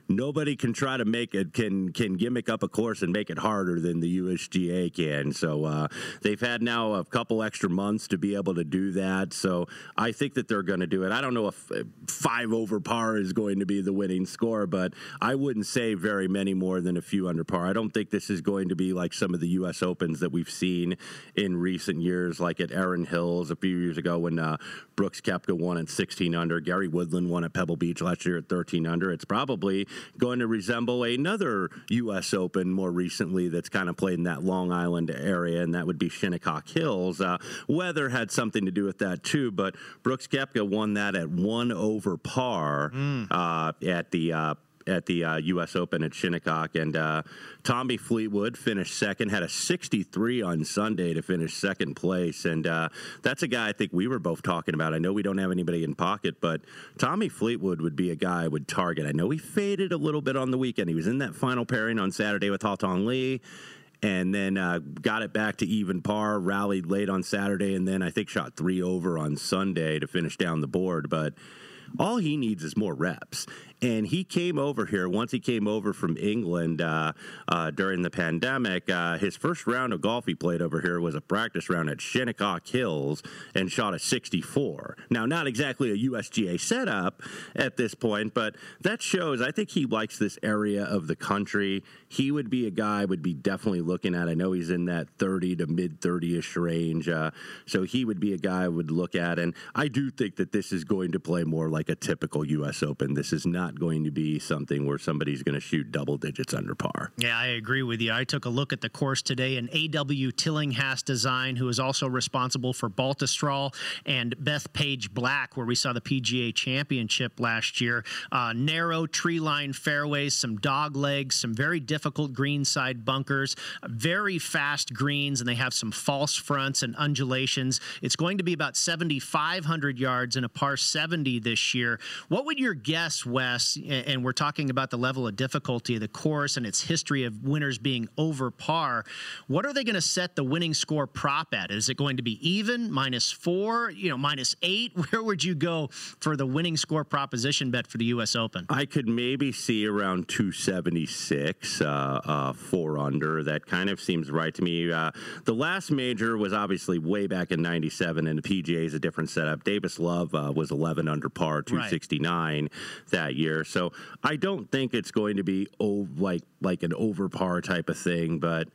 nobody can try to make it can can gimmick up a course and make it harder than the U S G A can. So uh, they've had now a couple extra months to be able to do that. So I think that they're going to do it. I don't know if five over par is going to be the winning score, but I wouldn't say very many more than a few under par. I don't think this is going to be like some of the U S Opens that we've seen in recent years, like at Erin Hills a few years ago when uh, Brooks Koepka won at sixteen under. Gary Woodland won at Pebble Beach last year at thirteen under. It's probably going to resemble another U S Open more recently that's kind of played in that Long Island area, and that would be Shinnecock Hills. Uh, weather had something to do with that too, but Brooks Koepka won that at one over par mm. uh, at the uh, at the uh, U S Open at Shinnecock, and uh, Tommy Fleetwood finished second, had a sixty-three on Sunday to finish second place, and uh, that's a guy I think we were both talking about. I know we don't have anybody in pocket, but Tommy Fleetwood would be a guy I would target. I know he faded a little bit on the weekend. He was in that final pairing on Saturday with Haotong Li, and then uh, got it back to even par, rallied late on Saturday, and then I think shot three over on Sunday to finish down the board, but all he needs is more reps. And he came over here, once he came over from England uh, uh, during the pandemic, uh, his first round of golf he played over here was a practice round at Shinnecock Hills and shot a sixty-four. Now, not exactly a U S G A setup at this point, but that shows, I think he likes this area of the country. He would be a guy I would be definitely looking at. I know he's in that thirty to mid thirty-ish range, uh, so he would be a guy I would look at. And I do think that this is going to play more like a typical U S Open. This is not going to be something where somebody's going to shoot double digits under par. Yeah, I agree with you. I took a look at the course today, and A W Tillinghast Design, who is also responsible for Baltusrol and Bethpage Black, where we saw the P G A Championship last year. Uh, narrow tree-lined fairways, some dog legs, some very difficult greenside bunkers, very fast greens, and they have some false fronts and undulations. It's going to be about seventy-five hundred yards in a par seventy this year. What would your guess, Wes, and we're talking about the level of difficulty of the course and its history of winners being over par, what are they going to set the winning score prop at? Is it going to be even, minus four, you know, minus eight? Where would you go for the winning score proposition bet for the U S Open? I could maybe see around two seventy-six, uh, uh, four under. That kind of seems right to me. Uh, the last major was obviously way back in ninety-seven, and the P G A is a different setup. Davis Love uh, was eleven under par, two sixty-nine right. that year. So I don't think it's going to be oh, like like an over par type of thing, but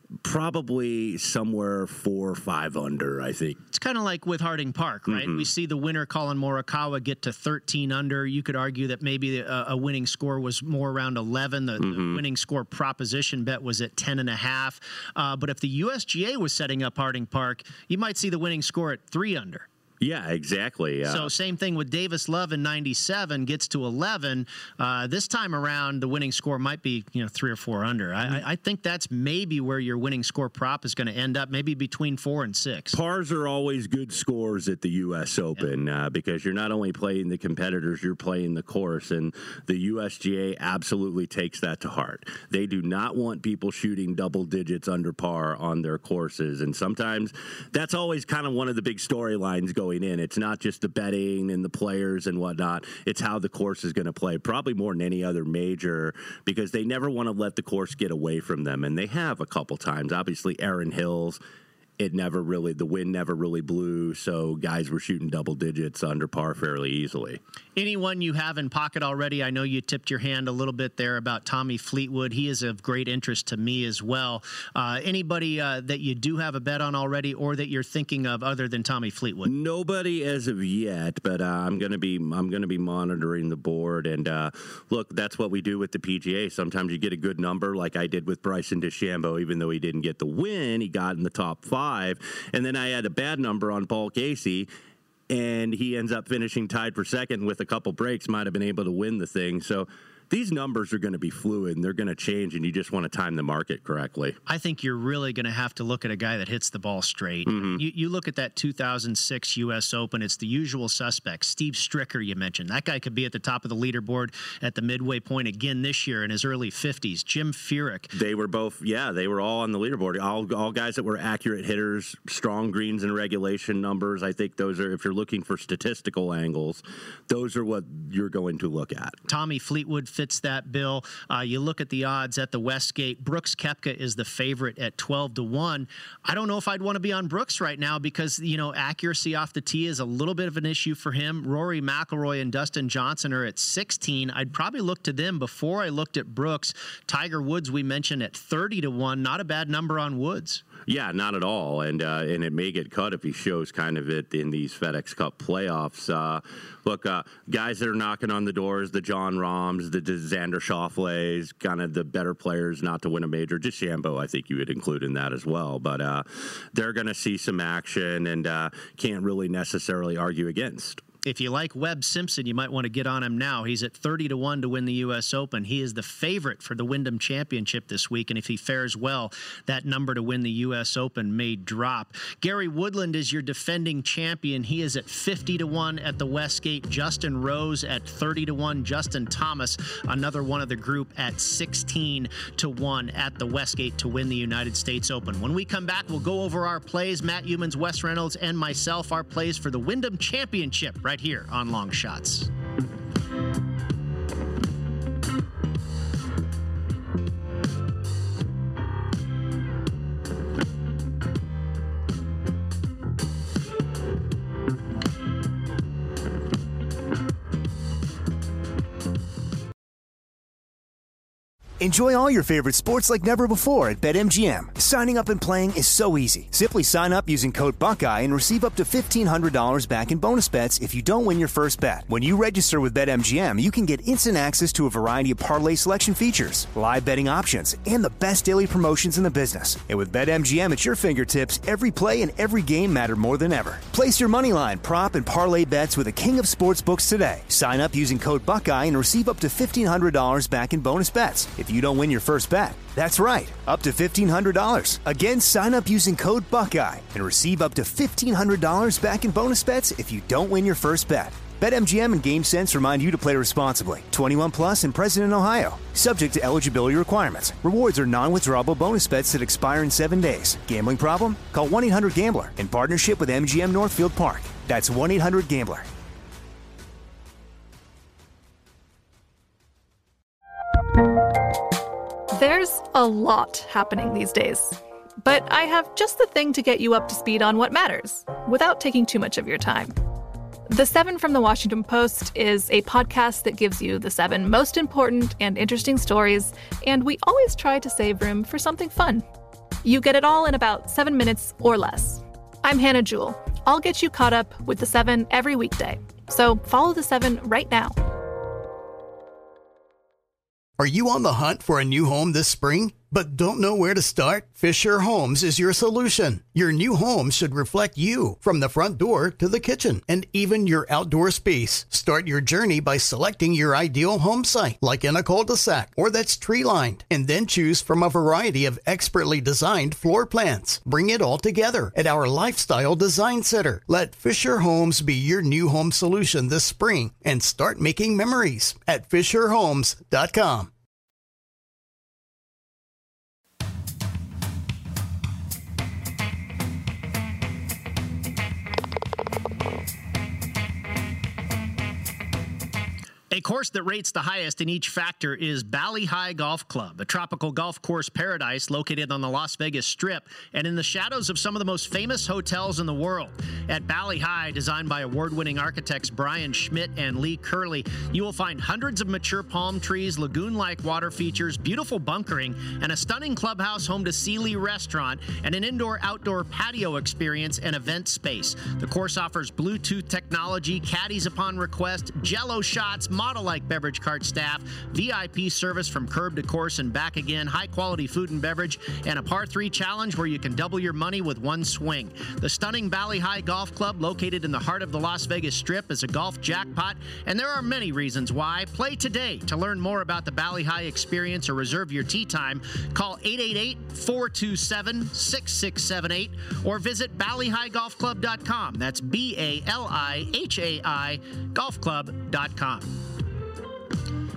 probably somewhere four or five under, I think. It's kind of like with Harding Park, right? Mm-hmm. We see the winner, Colin Morikawa, get to thirteen under. You could argue that maybe a, a winning score was more around eleven. The, mm-hmm. the winning score proposition bet was at ten and a half. Uh, but if the U S G A was setting up Harding Park, you might see the winning score at three under. Yeah, exactly. Uh, so same thing with Davis Love in ninety-seven, gets to eleven. Uh, this time around, the winning score might be, you know, three or four under. I, I think that's maybe where your winning score prop is going to end up, maybe between four and six. Pars are always good scores at the U S Open yeah. uh, because you're not only playing the competitors, you're playing the course, and the U S G A absolutely takes that to heart. They do not want people shooting double digits under par on their courses, and sometimes that's always kind of one of the big storylines going in. It's not just the betting and the players and whatnot. It's how the course is going to play, probably more than any other major, because they never want to let the course get away from them. And they have a couple times. Obviously, Erin Hills, it never really, the wind never really blew, so guys were shooting double digits under par fairly easily. Anyone you have in pocket already? I know you tipped your hand a little bit there about Tommy Fleetwood. He is of great interest to me as well. Uh, anybody uh, that you do have a bet on already, or that you're thinking of other than Tommy Fleetwood? Nobody as of yet, but uh, I'm going to be I'm going to be monitoring the board. And uh, look, that's what we do with the P G A. Sometimes you get a good number, like I did with Bryson DeChambeau. Even though he didn't get the win, he got in the top five. And then I had a bad number on Paul Casey, and he ends up finishing tied for second with a couple breaks, might have been able to win the thing. So these numbers are going to be fluid, and they're going to change, and you just want to time the market correctly. I think you're really going to have to look at a guy that hits the ball straight. Mm-hmm. You, you look at that two thousand six U S Open, it's the usual suspects. Steve Stricker, you mentioned. That guy could be at the top of the leaderboard at the midway point again this year in his early fifties. Jim Furyk. They were both, yeah, they were all on the leaderboard. All, all guys that were accurate hitters, strong greens and regulation numbers. I think those are, if you're looking for statistical angles, those are what you're going to look at. Tommy Fleetwood fits that bill. Uh, you look at the odds at the Westgate. Brooks Koepka is the favorite at twelve to one. I don't know if I'd want to be on Brooks right now because, you know, accuracy off the tee is a little bit of an issue for him. Rory McIlroy and Dustin Johnson are at sixteen. I'd probably look to them before I looked at Brooks. Tiger Woods, we mentioned, at thirty to one. Not a bad number on Woods. Yeah, not at all, and uh, and it may get cut if he shows kind of it in these FedEx Cup playoffs. Uh, look, uh, guys that are knocking on the doors, the John Rahms, the Xander Schauffele's, kind of the better players not to win a major. DeChambeau, I think you would include in that as well, but uh, they're going to see some action and uh, can't really necessarily argue against. If you like Webb Simpson, you might want to get on him now. He's at thirty to one to win the U S Open. He is the favorite for the Wyndham Championship this week, and if he fares well, that number to win the U S Open may drop. Gary Woodland is your defending champion. He is at fifty to one at the Westgate. Justin Rose at thirty to one. Justin Thomas, another one of the group, at sixteen to one at the Westgate to win the United States Open. When we come back, we'll go over our plays. Matt Youmans, Wes Reynolds, and myself, our plays for the Wyndham Championship right here on Long Shots. Enjoy all your favorite sports like never before at BetMGM. Signing up and playing is so easy. Simply sign up using code Buckeye and receive up to fifteen hundred dollars back in bonus bets if you don't win your first bet. When you register with BetMGM, you can get instant access to a variety of parlay selection features, live betting options, and the best daily promotions in the business. And with BetMGM at your fingertips, every play and every game matter more than ever. Place your moneyline, prop, and parlay bets with the king of sportsbooks today. Sign up using code Buckeye and receive up to fifteen hundred dollars back in bonus bets if you don't win your first bet. That's right, up to fifteen hundred dollars. Again, sign up using code Buckeye and receive up to fifteen hundred dollars back in bonus bets if you don't win your first bet. BetMGM and GameSense remind you to play responsibly. twenty-one plus and present in Ohio. Subject to eligibility requirements. Rewards are non-withdrawable bonus bets that expire in seven days. Gambling problem? Call one eight hundred gambler in partnership with M G M Northfield Park. That's one eight hundred gambler. There's a lot happening these days, but I have just the thing to get you up to speed on what matters without taking too much of your time. The Seven from the Washington Post is a podcast that gives you the seven most important and interesting stories, and we always try to save room for something fun. You get it all in about seven minutes or less. I'm Hannah Jewell. I'll get you caught up with the Seven every weekday, so follow the Seven right now. Are you on the hunt for a new home this spring, but don't know where to start? Fisher Homes is your solution. Your new home should reflect you, from the front door to the kitchen, and even your outdoor space. Start your journey by selecting your ideal home site, like in a cul-de-sac or that's tree-lined, and then choose from a variety of expertly designed floor plans. Bring it all together at our Lifestyle Design Center. Let Fisher Homes be your new home solution this spring and start making memories at fisher homes dot com. A course that rates the highest in each factor is Bali High Golf Club, a tropical golf course paradise located on the Las Vegas Strip and in the shadows of some of the most famous hotels in the world. At Bali High, designed by award-winning architects Brian Schmidt and Lee Curley, you will find hundreds of mature palm trees, lagoon-like water features, beautiful bunkering, and a stunning clubhouse home to Sealy Restaurant and an indoor-outdoor patio experience and event space. The course offers Bluetooth technology, caddies upon request, Jell-O shots, model-like beverage cart staff, V I P service from curb to course and back again, high-quality food and beverage, and a par three challenge where you can double your money with one swing. The stunning Bali High Golf Club, located in the heart of the Las Vegas Strip, is a golf jackpot, and there are many reasons why. Play today. To learn more about the Bali High experience or reserve your tee time, call eight eight eight, four two seven, six six seven eight or visit bali high golf club dot com. That's B A L I H A I golf club dot com.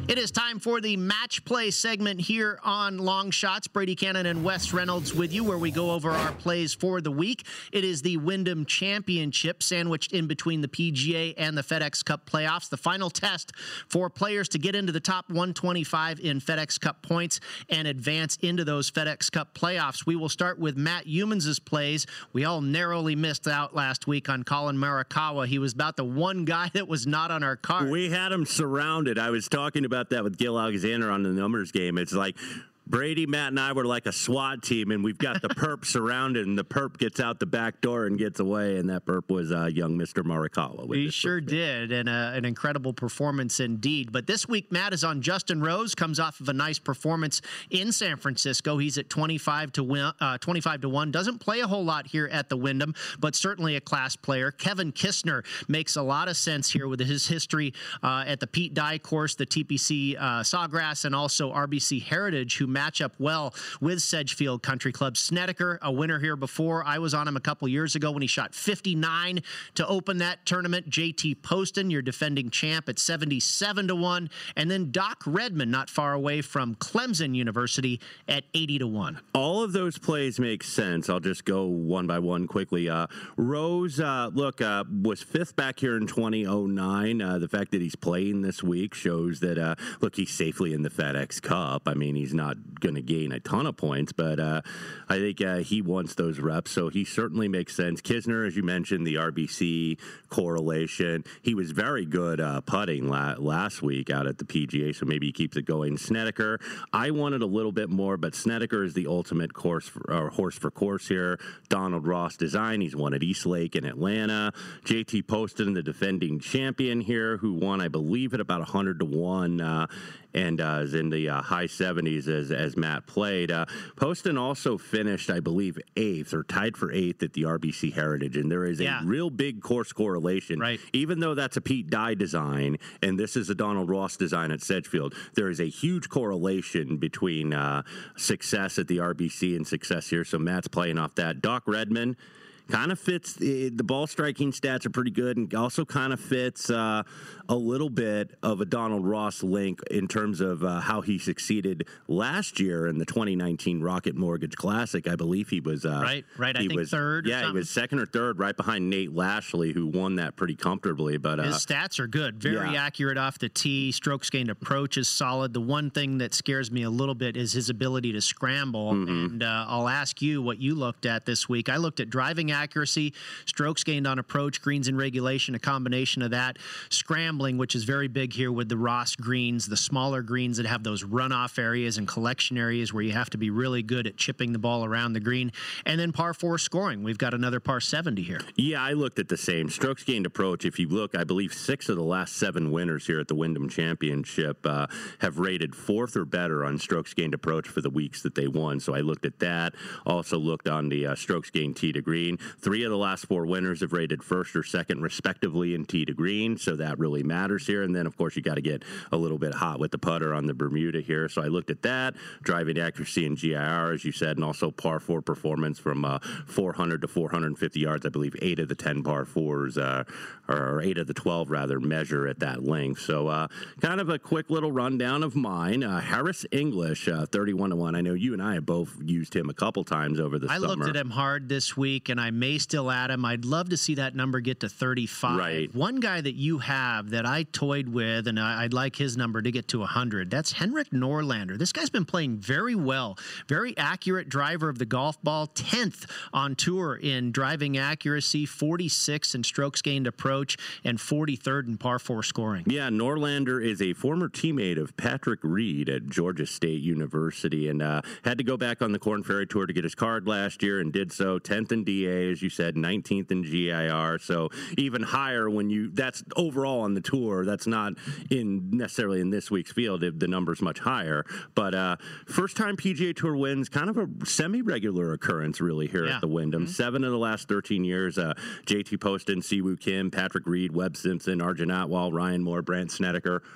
It is time for the match play segment here on Long Shots. Brady Cannon and Wes Reynolds with you, where we go over our plays for the week. It is the Wyndham Championship, sandwiched in between the P G A and the FedEx Cup playoffs. The final test for players to get into the top one twenty-five in FedEx Cup points and advance into those FedEx Cup playoffs. We will start with Matt Youmans' plays. We all narrowly missed out last week on Colin Morikawa. He was about the one guy that was not on our card. We had him surrounded. I was talking about that with Gil Alexander on the numbers game. It's like Brady, Matt, and I were like a SWAT team, and we've got the perp surrounded, and the perp gets out the back door and gets away, and that perp was uh, young Mister Morikawa. He sure did, and uh, an incredible performance indeed. But this week, Matt is on Justin Rose, comes off of a nice performance in San Francisco. He's at twenty-five to win, uh, twenty-five to one. Doesn't play a whole lot here at the Wyndham, but certainly a class player. Kevin Kistner makes a lot of sense here with his history uh, at the Pete Dye course, the T P C uh, Sawgrass, and also R B C Heritage, who match up well with Sedgefield Country Club. Snedeker, a winner here before. I was on him a couple years ago when he shot fifty-nine to open that tournament. J T Poston, your defending champ, at seventy-seven to one. And then Doc Redman, not far away from Clemson University, at eighty to one. All of those plays make sense. I'll just go one by one quickly. Uh, Rose, uh, look, uh, was fifth back here in twenty oh nine. Uh, the fact that he's playing this week shows that, uh, look, he's safely in the FedEx Cup. I mean, he's not going to gain a ton of points, but uh, I think uh, he wants those reps, so he certainly makes sense. Kisner, as you mentioned, the R B C correlation. He was very good uh, putting la- last week out at the P G A, so maybe he keeps it going. Snedeker, I wanted a little bit more, but Snedeker is the ultimate course for, or horse for course here. Donald Ross design. He's won at East Lake in Atlanta. J T Poston, the defending champion here, who won, I believe, at about one hundred to one. Uh, and uh, is in the uh, high seventies as, as Matt played. Uh, Poston also finished, I believe, eighth or tied for eighth at the R B C Heritage, and there is a yeah. real big course correlation. Right. Even though that's a Pete Dye design, and this is a Donald Ross design at Sedgefield, there is a huge correlation between uh, success at the R B C and success here, so Matt's playing off that. Doc Redman kind of fits, the, the ball striking stats are pretty good, and also kind of fits uh, a little bit of a Donald Ross link in terms of uh, how he succeeded last year in the twenty nineteen Rocket Mortgage Classic. I believe he was uh, right, right. I he think was, third. Or yeah, something. He was second or third, right behind Nate Lashley, who won that pretty comfortably. But uh, his stats are good, very yeah. accurate off the tee. Strokes gained approach is solid. The one thing that scares me a little bit is his ability to scramble. Mm-hmm. And uh, I'll ask you what you looked at this week. I looked at driving accuracy, strokes gained on approach, greens in regulation, a combination of that, scrambling, which is very big here with the Ross greens, the smaller greens that have those runoff areas and collection areas where you have to be really good at chipping the ball around the green, and then par four scoring. We've got another par seventy here. Yeah, I looked at the same. Strokes gained approach. If you look, I believe six of the last seven winners here at the Wyndham Championship uh, have rated fourth or better on strokes gained approach for the weeks that they won. So I looked at that. Also looked on the uh, strokes gained tee to green. Three of the last four winners have rated first or second respectively in tee to green, so that really matters here. And then, of course, you got to get a little bit hot with the putter on the Bermuda here. So I looked at that, driving accuracy and G I R, as you said, and also par four performance from uh, four hundred to four hundred fifty yards. I believe eight of the ten par fours, uh, or eight of the twelve, rather, measure at that length. So uh, kind of a quick little rundown of mine. Uh, Harris English, uh, thirty-one to one. I know you and I have both used him a couple times over the I summer. I looked at him hard this week, and I may still add him. I'd love to see that number get to thirty-five. Right. One guy that you have that I toyed with, and I'd like his number to get to one hundred, that's Henrik Norlander. This guy's been playing very well. Very accurate driver of the golf ball. tenth on tour in driving accuracy, forty-sixth in strokes gained approach, and forty-third in par four scoring. Yeah, Norlander is a former teammate of Patrick Reed at Georgia State University, and uh, had to go back on the Korn Ferry Tour to get his card last year, and did so. tenth in D A, as you said, nineteenth in G I R, so even higher when you, that's overall on the tour. That's not in necessarily in this week's field. The number's much higher, but uh, first time P G A Tour wins, kind of a semi-regular occurrence really here yeah. at the Wyndham. Mm-hmm. Seven of the last thirteen years, uh, J T Poston, Siwoo Kim, Patrick Reed, Webb Simpson, Arjun Atwal, Ryan Moore, Brandt Snedeker,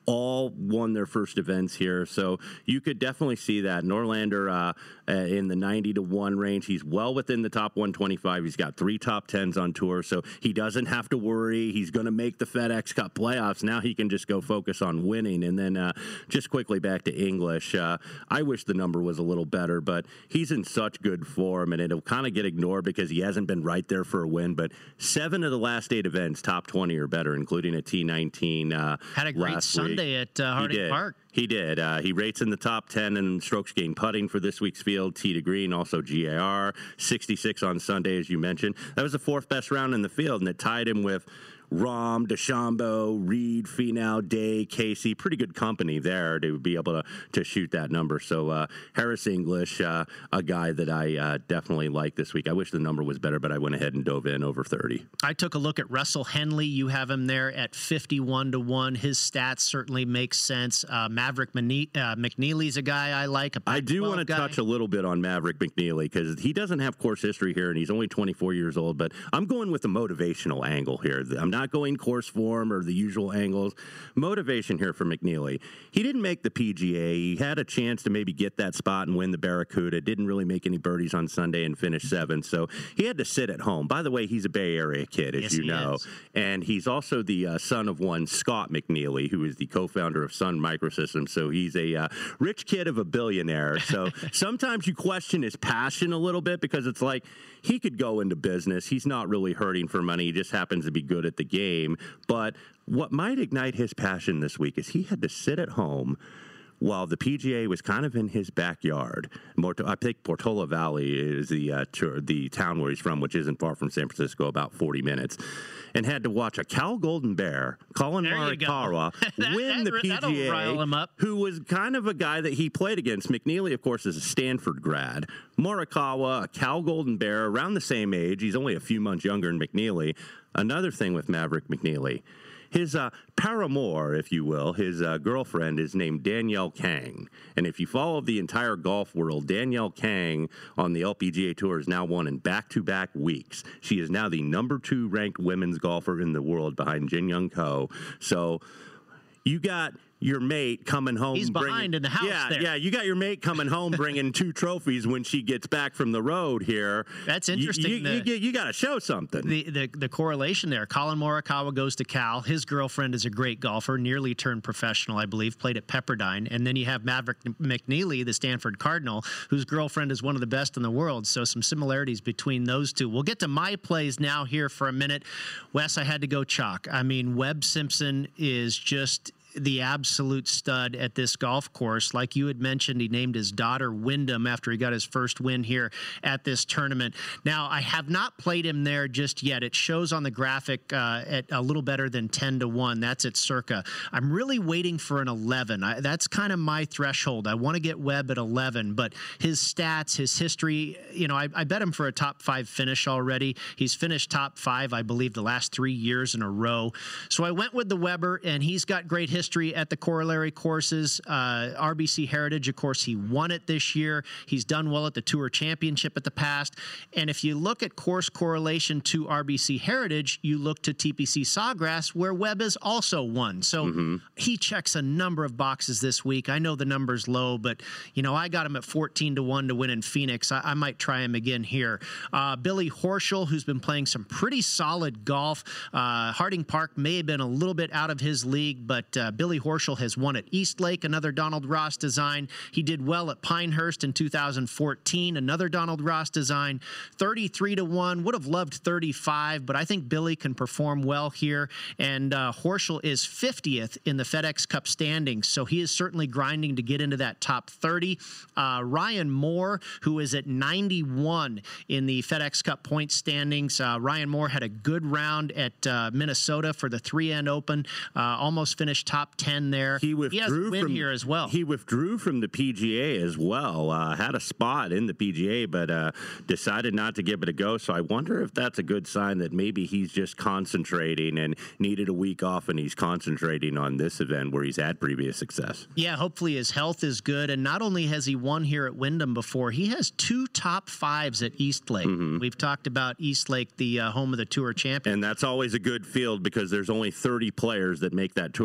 all won their first events here. So you could definitely see that. Norlander uh, uh, in the ninety to one range. He's well within the top one twenty-five. He's got three top tens on tour, so he doesn't have to worry. He's going to make the FedEx Cup playoffs. Now he can just go focus on winning. And then uh, just quickly back to English. Uh, I wish the number was a little better, but he's in such good form, and it'll kind of get ignored because he hasn't been right there for a win. But seven of the last eight events, top twenty or better, including a T nineteen uh, Had a great last Sunday week. at uh, Harding Park. He did. Uh, he rates in the top ten in strokes gained putting for this week's field. Tee to green, also G A R, sixty-six on Sunday, as you mentioned. That was the fourth best round in the field, and it tied him with Rahm, DeChambeau, Reed, Finau, Day, Casey. Pretty good company there to be able to, to shoot that number. So uh, Harris English, uh, a guy that I uh, definitely like this week. I wish the number was better, but I went ahead and dove in over thirty. I took a look at Russell Henley. You have him there at fifty-one to one. His stats certainly make sense. Uh, Maverick Mane- uh, McNeely's a guy I like. A I do want to guy. touch a little bit on Maverick McNeely because he doesn't have course history here, and he's only twenty-four years old, but I'm going with the motivational angle here. I'm not going course form or the usual angles. Motivation here for McNeely. He didn't make the P G A. He had a chance to maybe get that spot and win the Barracuda. Didn't really make any birdies on Sunday and finish seventh, so he had to sit at home. By the way, he's a Bay Area kid, as yes, you know, is. and he's also the uh, son of one Scott McNeely, who is the co-founder of Sun Microsystems. So he's a uh, rich kid of a billionaire. So sometimes you question his passion a little bit because it's like he could go into business. He's not really hurting for money. He just happens to be good at the game. But what might ignite his passion this week is he had to sit at home while the P G A was kind of in his backyard. Mort- I think Portola Valley is the uh, tour, the town where he's from, which isn't far from San Francisco, about forty minutes, and had to watch a Cal Golden Bear, Colin Morikawa, that, win that, the P G A, rile him up. who was kind of a guy that he played against. McNeely, of course, is a Stanford grad. Morikawa, a Cal Golden Bear, around the same age. He's only a few months younger than McNeely. Another thing with Maverick McNeely, his uh, paramour, if you will, his uh, girlfriend is named Danielle Kang. And if you follow the entire golf world, Danielle Kang on the L P G A Tour has now won in back-to-back weeks. She is now the number two ranked women's golfer in the world behind Jin Young Ko. So you got your mate coming home. He's bringing, behind in the house yeah, there. Yeah, you got your mate coming home bringing two trophies when she gets back from the road here. That's interesting. You, you, you, you got to show something. The, the the correlation there. Colin Morikawa goes to Cal. His girlfriend is a great golfer, nearly turned professional, I believe, played at Pepperdine. And then you have Maverick McNeely, the Stanford Cardinal, whose girlfriend is one of the best in the world. So some similarities between those two. We'll get to my plays now here for a minute. Wes, I had to go chalk. I mean, Webb Simpson is just the absolute stud at this golf course. Like you had mentioned, he named his daughter Wyndham after he got his first win here at this tournament. Now, I have not played him there just yet. It shows on the graphic uh, at a little better than ten to one. That's at Circa. I'm really waiting for an eleven. I, that's kind of my threshold. I want to get Webb at eleven, but his stats, his history, you know, I, I bet him for a top five finish already. He's finished top five, I believe, the last three years in a row. So I went with the Weber, and he's got great history. history at the corollary courses. Uh, R B C Heritage, of course, he won it this year. He's done well at the Tour Championship at the past. And if you look at course correlation to R B C Heritage, you look to T P C Sawgrass, where Webb has also won. So mm-hmm. he checks a number of boxes this week. I know the number's low, but, you know, I got him at fourteen to one to win in Phoenix. I, I might try him again here. Uh, Billy Horschel, who's been playing some pretty solid golf. Uh, Harding Park may have been a little bit out of his league, but uh, Billy Horschel has won at Eastlake, another Donald Ross design. He did well at Pinehurst in two thousand fourteen, another Donald Ross design. thirty-three to one, would have loved thirty-five, but I think Billy can perform well here. And uh, Horschel is fiftieth in the FedEx Cup standings, so he is certainly grinding to get into that top thirty. Uh, Ryan Moore, who is at ninety-one in the FedEx Cup point standings. Uh, Ryan Moore had a good round at uh, Minnesota for the three N Open, uh, almost finished top ten there. He withdrew he has a win from here as well. He withdrew from the P G A as well. Uh, had a spot in the P G A, but uh, decided not to give it a go. So I wonder if that's a good sign that maybe he's just concentrating and needed a week off, and he's concentrating on this event where he's had previous success. Yeah, hopefully his health is good. And not only has he won here at Wyndham before, he has two top fives at Eastlake. Mm-hmm. We've talked about Eastlake, the uh, home of the Tour Championship. And that's always a good field because there's only thirty players that make that Tour Championship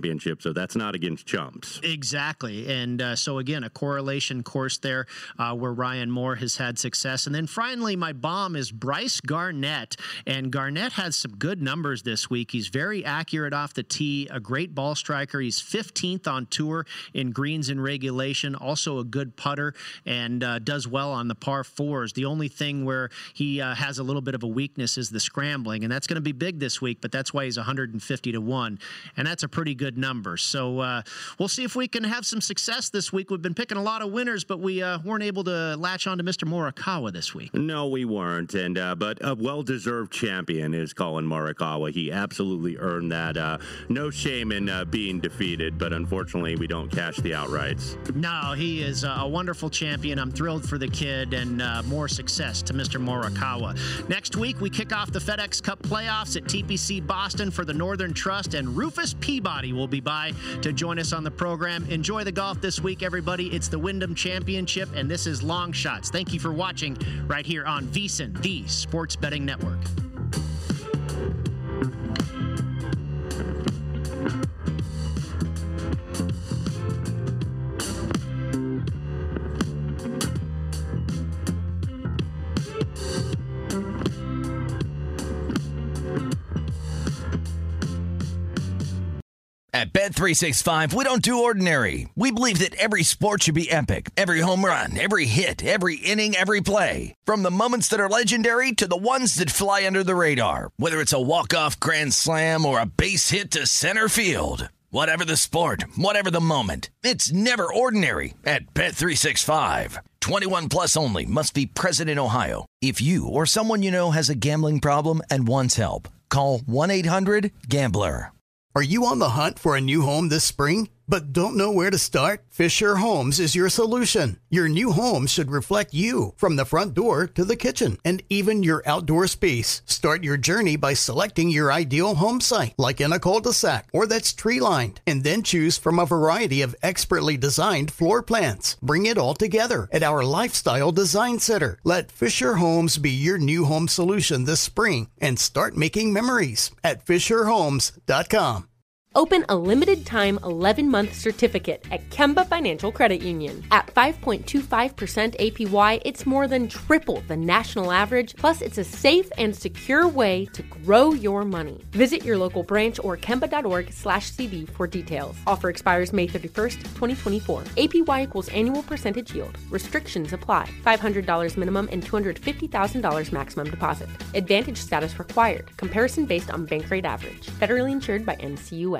championship, so that's not against chumps. Exactly. And uh, so, again, a correlation course there uh, where Ryan Moore has had success. And then finally, my bomb is Bryce Garnett. And Garnett has some good numbers this week. He's very accurate off the tee, a great ball striker. He's fifteenth on tour in greens in regulation, also a good putter, and uh, does well on the par fours. The only thing where he uh, has a little bit of a weakness is the scrambling, and that's going to be big this week, but that's why he's one hundred fifty to one, and that's a pretty good number. So uh, we'll see if we can have some success this week. We've been picking a lot of winners, but we uh, weren't able to latch on to Mister Morikawa this week. No, we weren't, and uh, but a well-deserved champion is Colin Morikawa. He absolutely earned that. Uh, no shame in uh, being defeated, but unfortunately, we don't cash the outrights. No, he is a wonderful champion. I'm thrilled for the kid, and uh, more success to Mister Morikawa. Next week, we kick off the FedEx Cup playoffs at T P C Boston for the Northern Trust, and Rufus Peabody will be by to join us on the program. Enjoy the golf this week, everybody. It's the Wyndham Championship, and this is Long Shots. Thank you for watching right here on VSiN, the Sports Betting Network. At Bet three sixty-five, we don't do ordinary. We believe that every sport should be epic. Every home run, every hit, every inning, every play. From the moments that are legendary to the ones that fly under the radar. Whether it's a walk-off grand slam or a base hit to center field. Whatever the sport, whatever the moment, it's never ordinary at Bet three sixty-five. twenty-one plus only. Must be present in Ohio. If you or someone you know has a gambling problem and wants help, call one eight hundred gambler. Are you on the hunt for a new home this spring, but don't know where to start? Fisher Homes is your solution. Your new home should reflect you, from the front door to the kitchen, and even your outdoor space. Start your journey by selecting your ideal home site, like in a cul-de-sac or that's tree-lined, and then choose from a variety of expertly designed floor plans. Bring it all together at our Lifestyle Design Center. Let Fisher Homes be your new home solution this spring and start making memories at fisher homes dot com. Open a limited-time eleven-month certificate at Kemba Financial Credit Union. At five point two five percent A P Y, it's more than triple the national average, plus it's a safe and secure way to grow your money. Visit your local branch or kemba.org slash CD for details. Offer expires May thirty-first, twenty twenty-four. A P Y equals annual percentage yield. Restrictions apply. five hundred dollars minimum and two hundred fifty thousand dollars maximum deposit. Advantage status required. Comparison based on bank rate average. Federally insured by N C U A.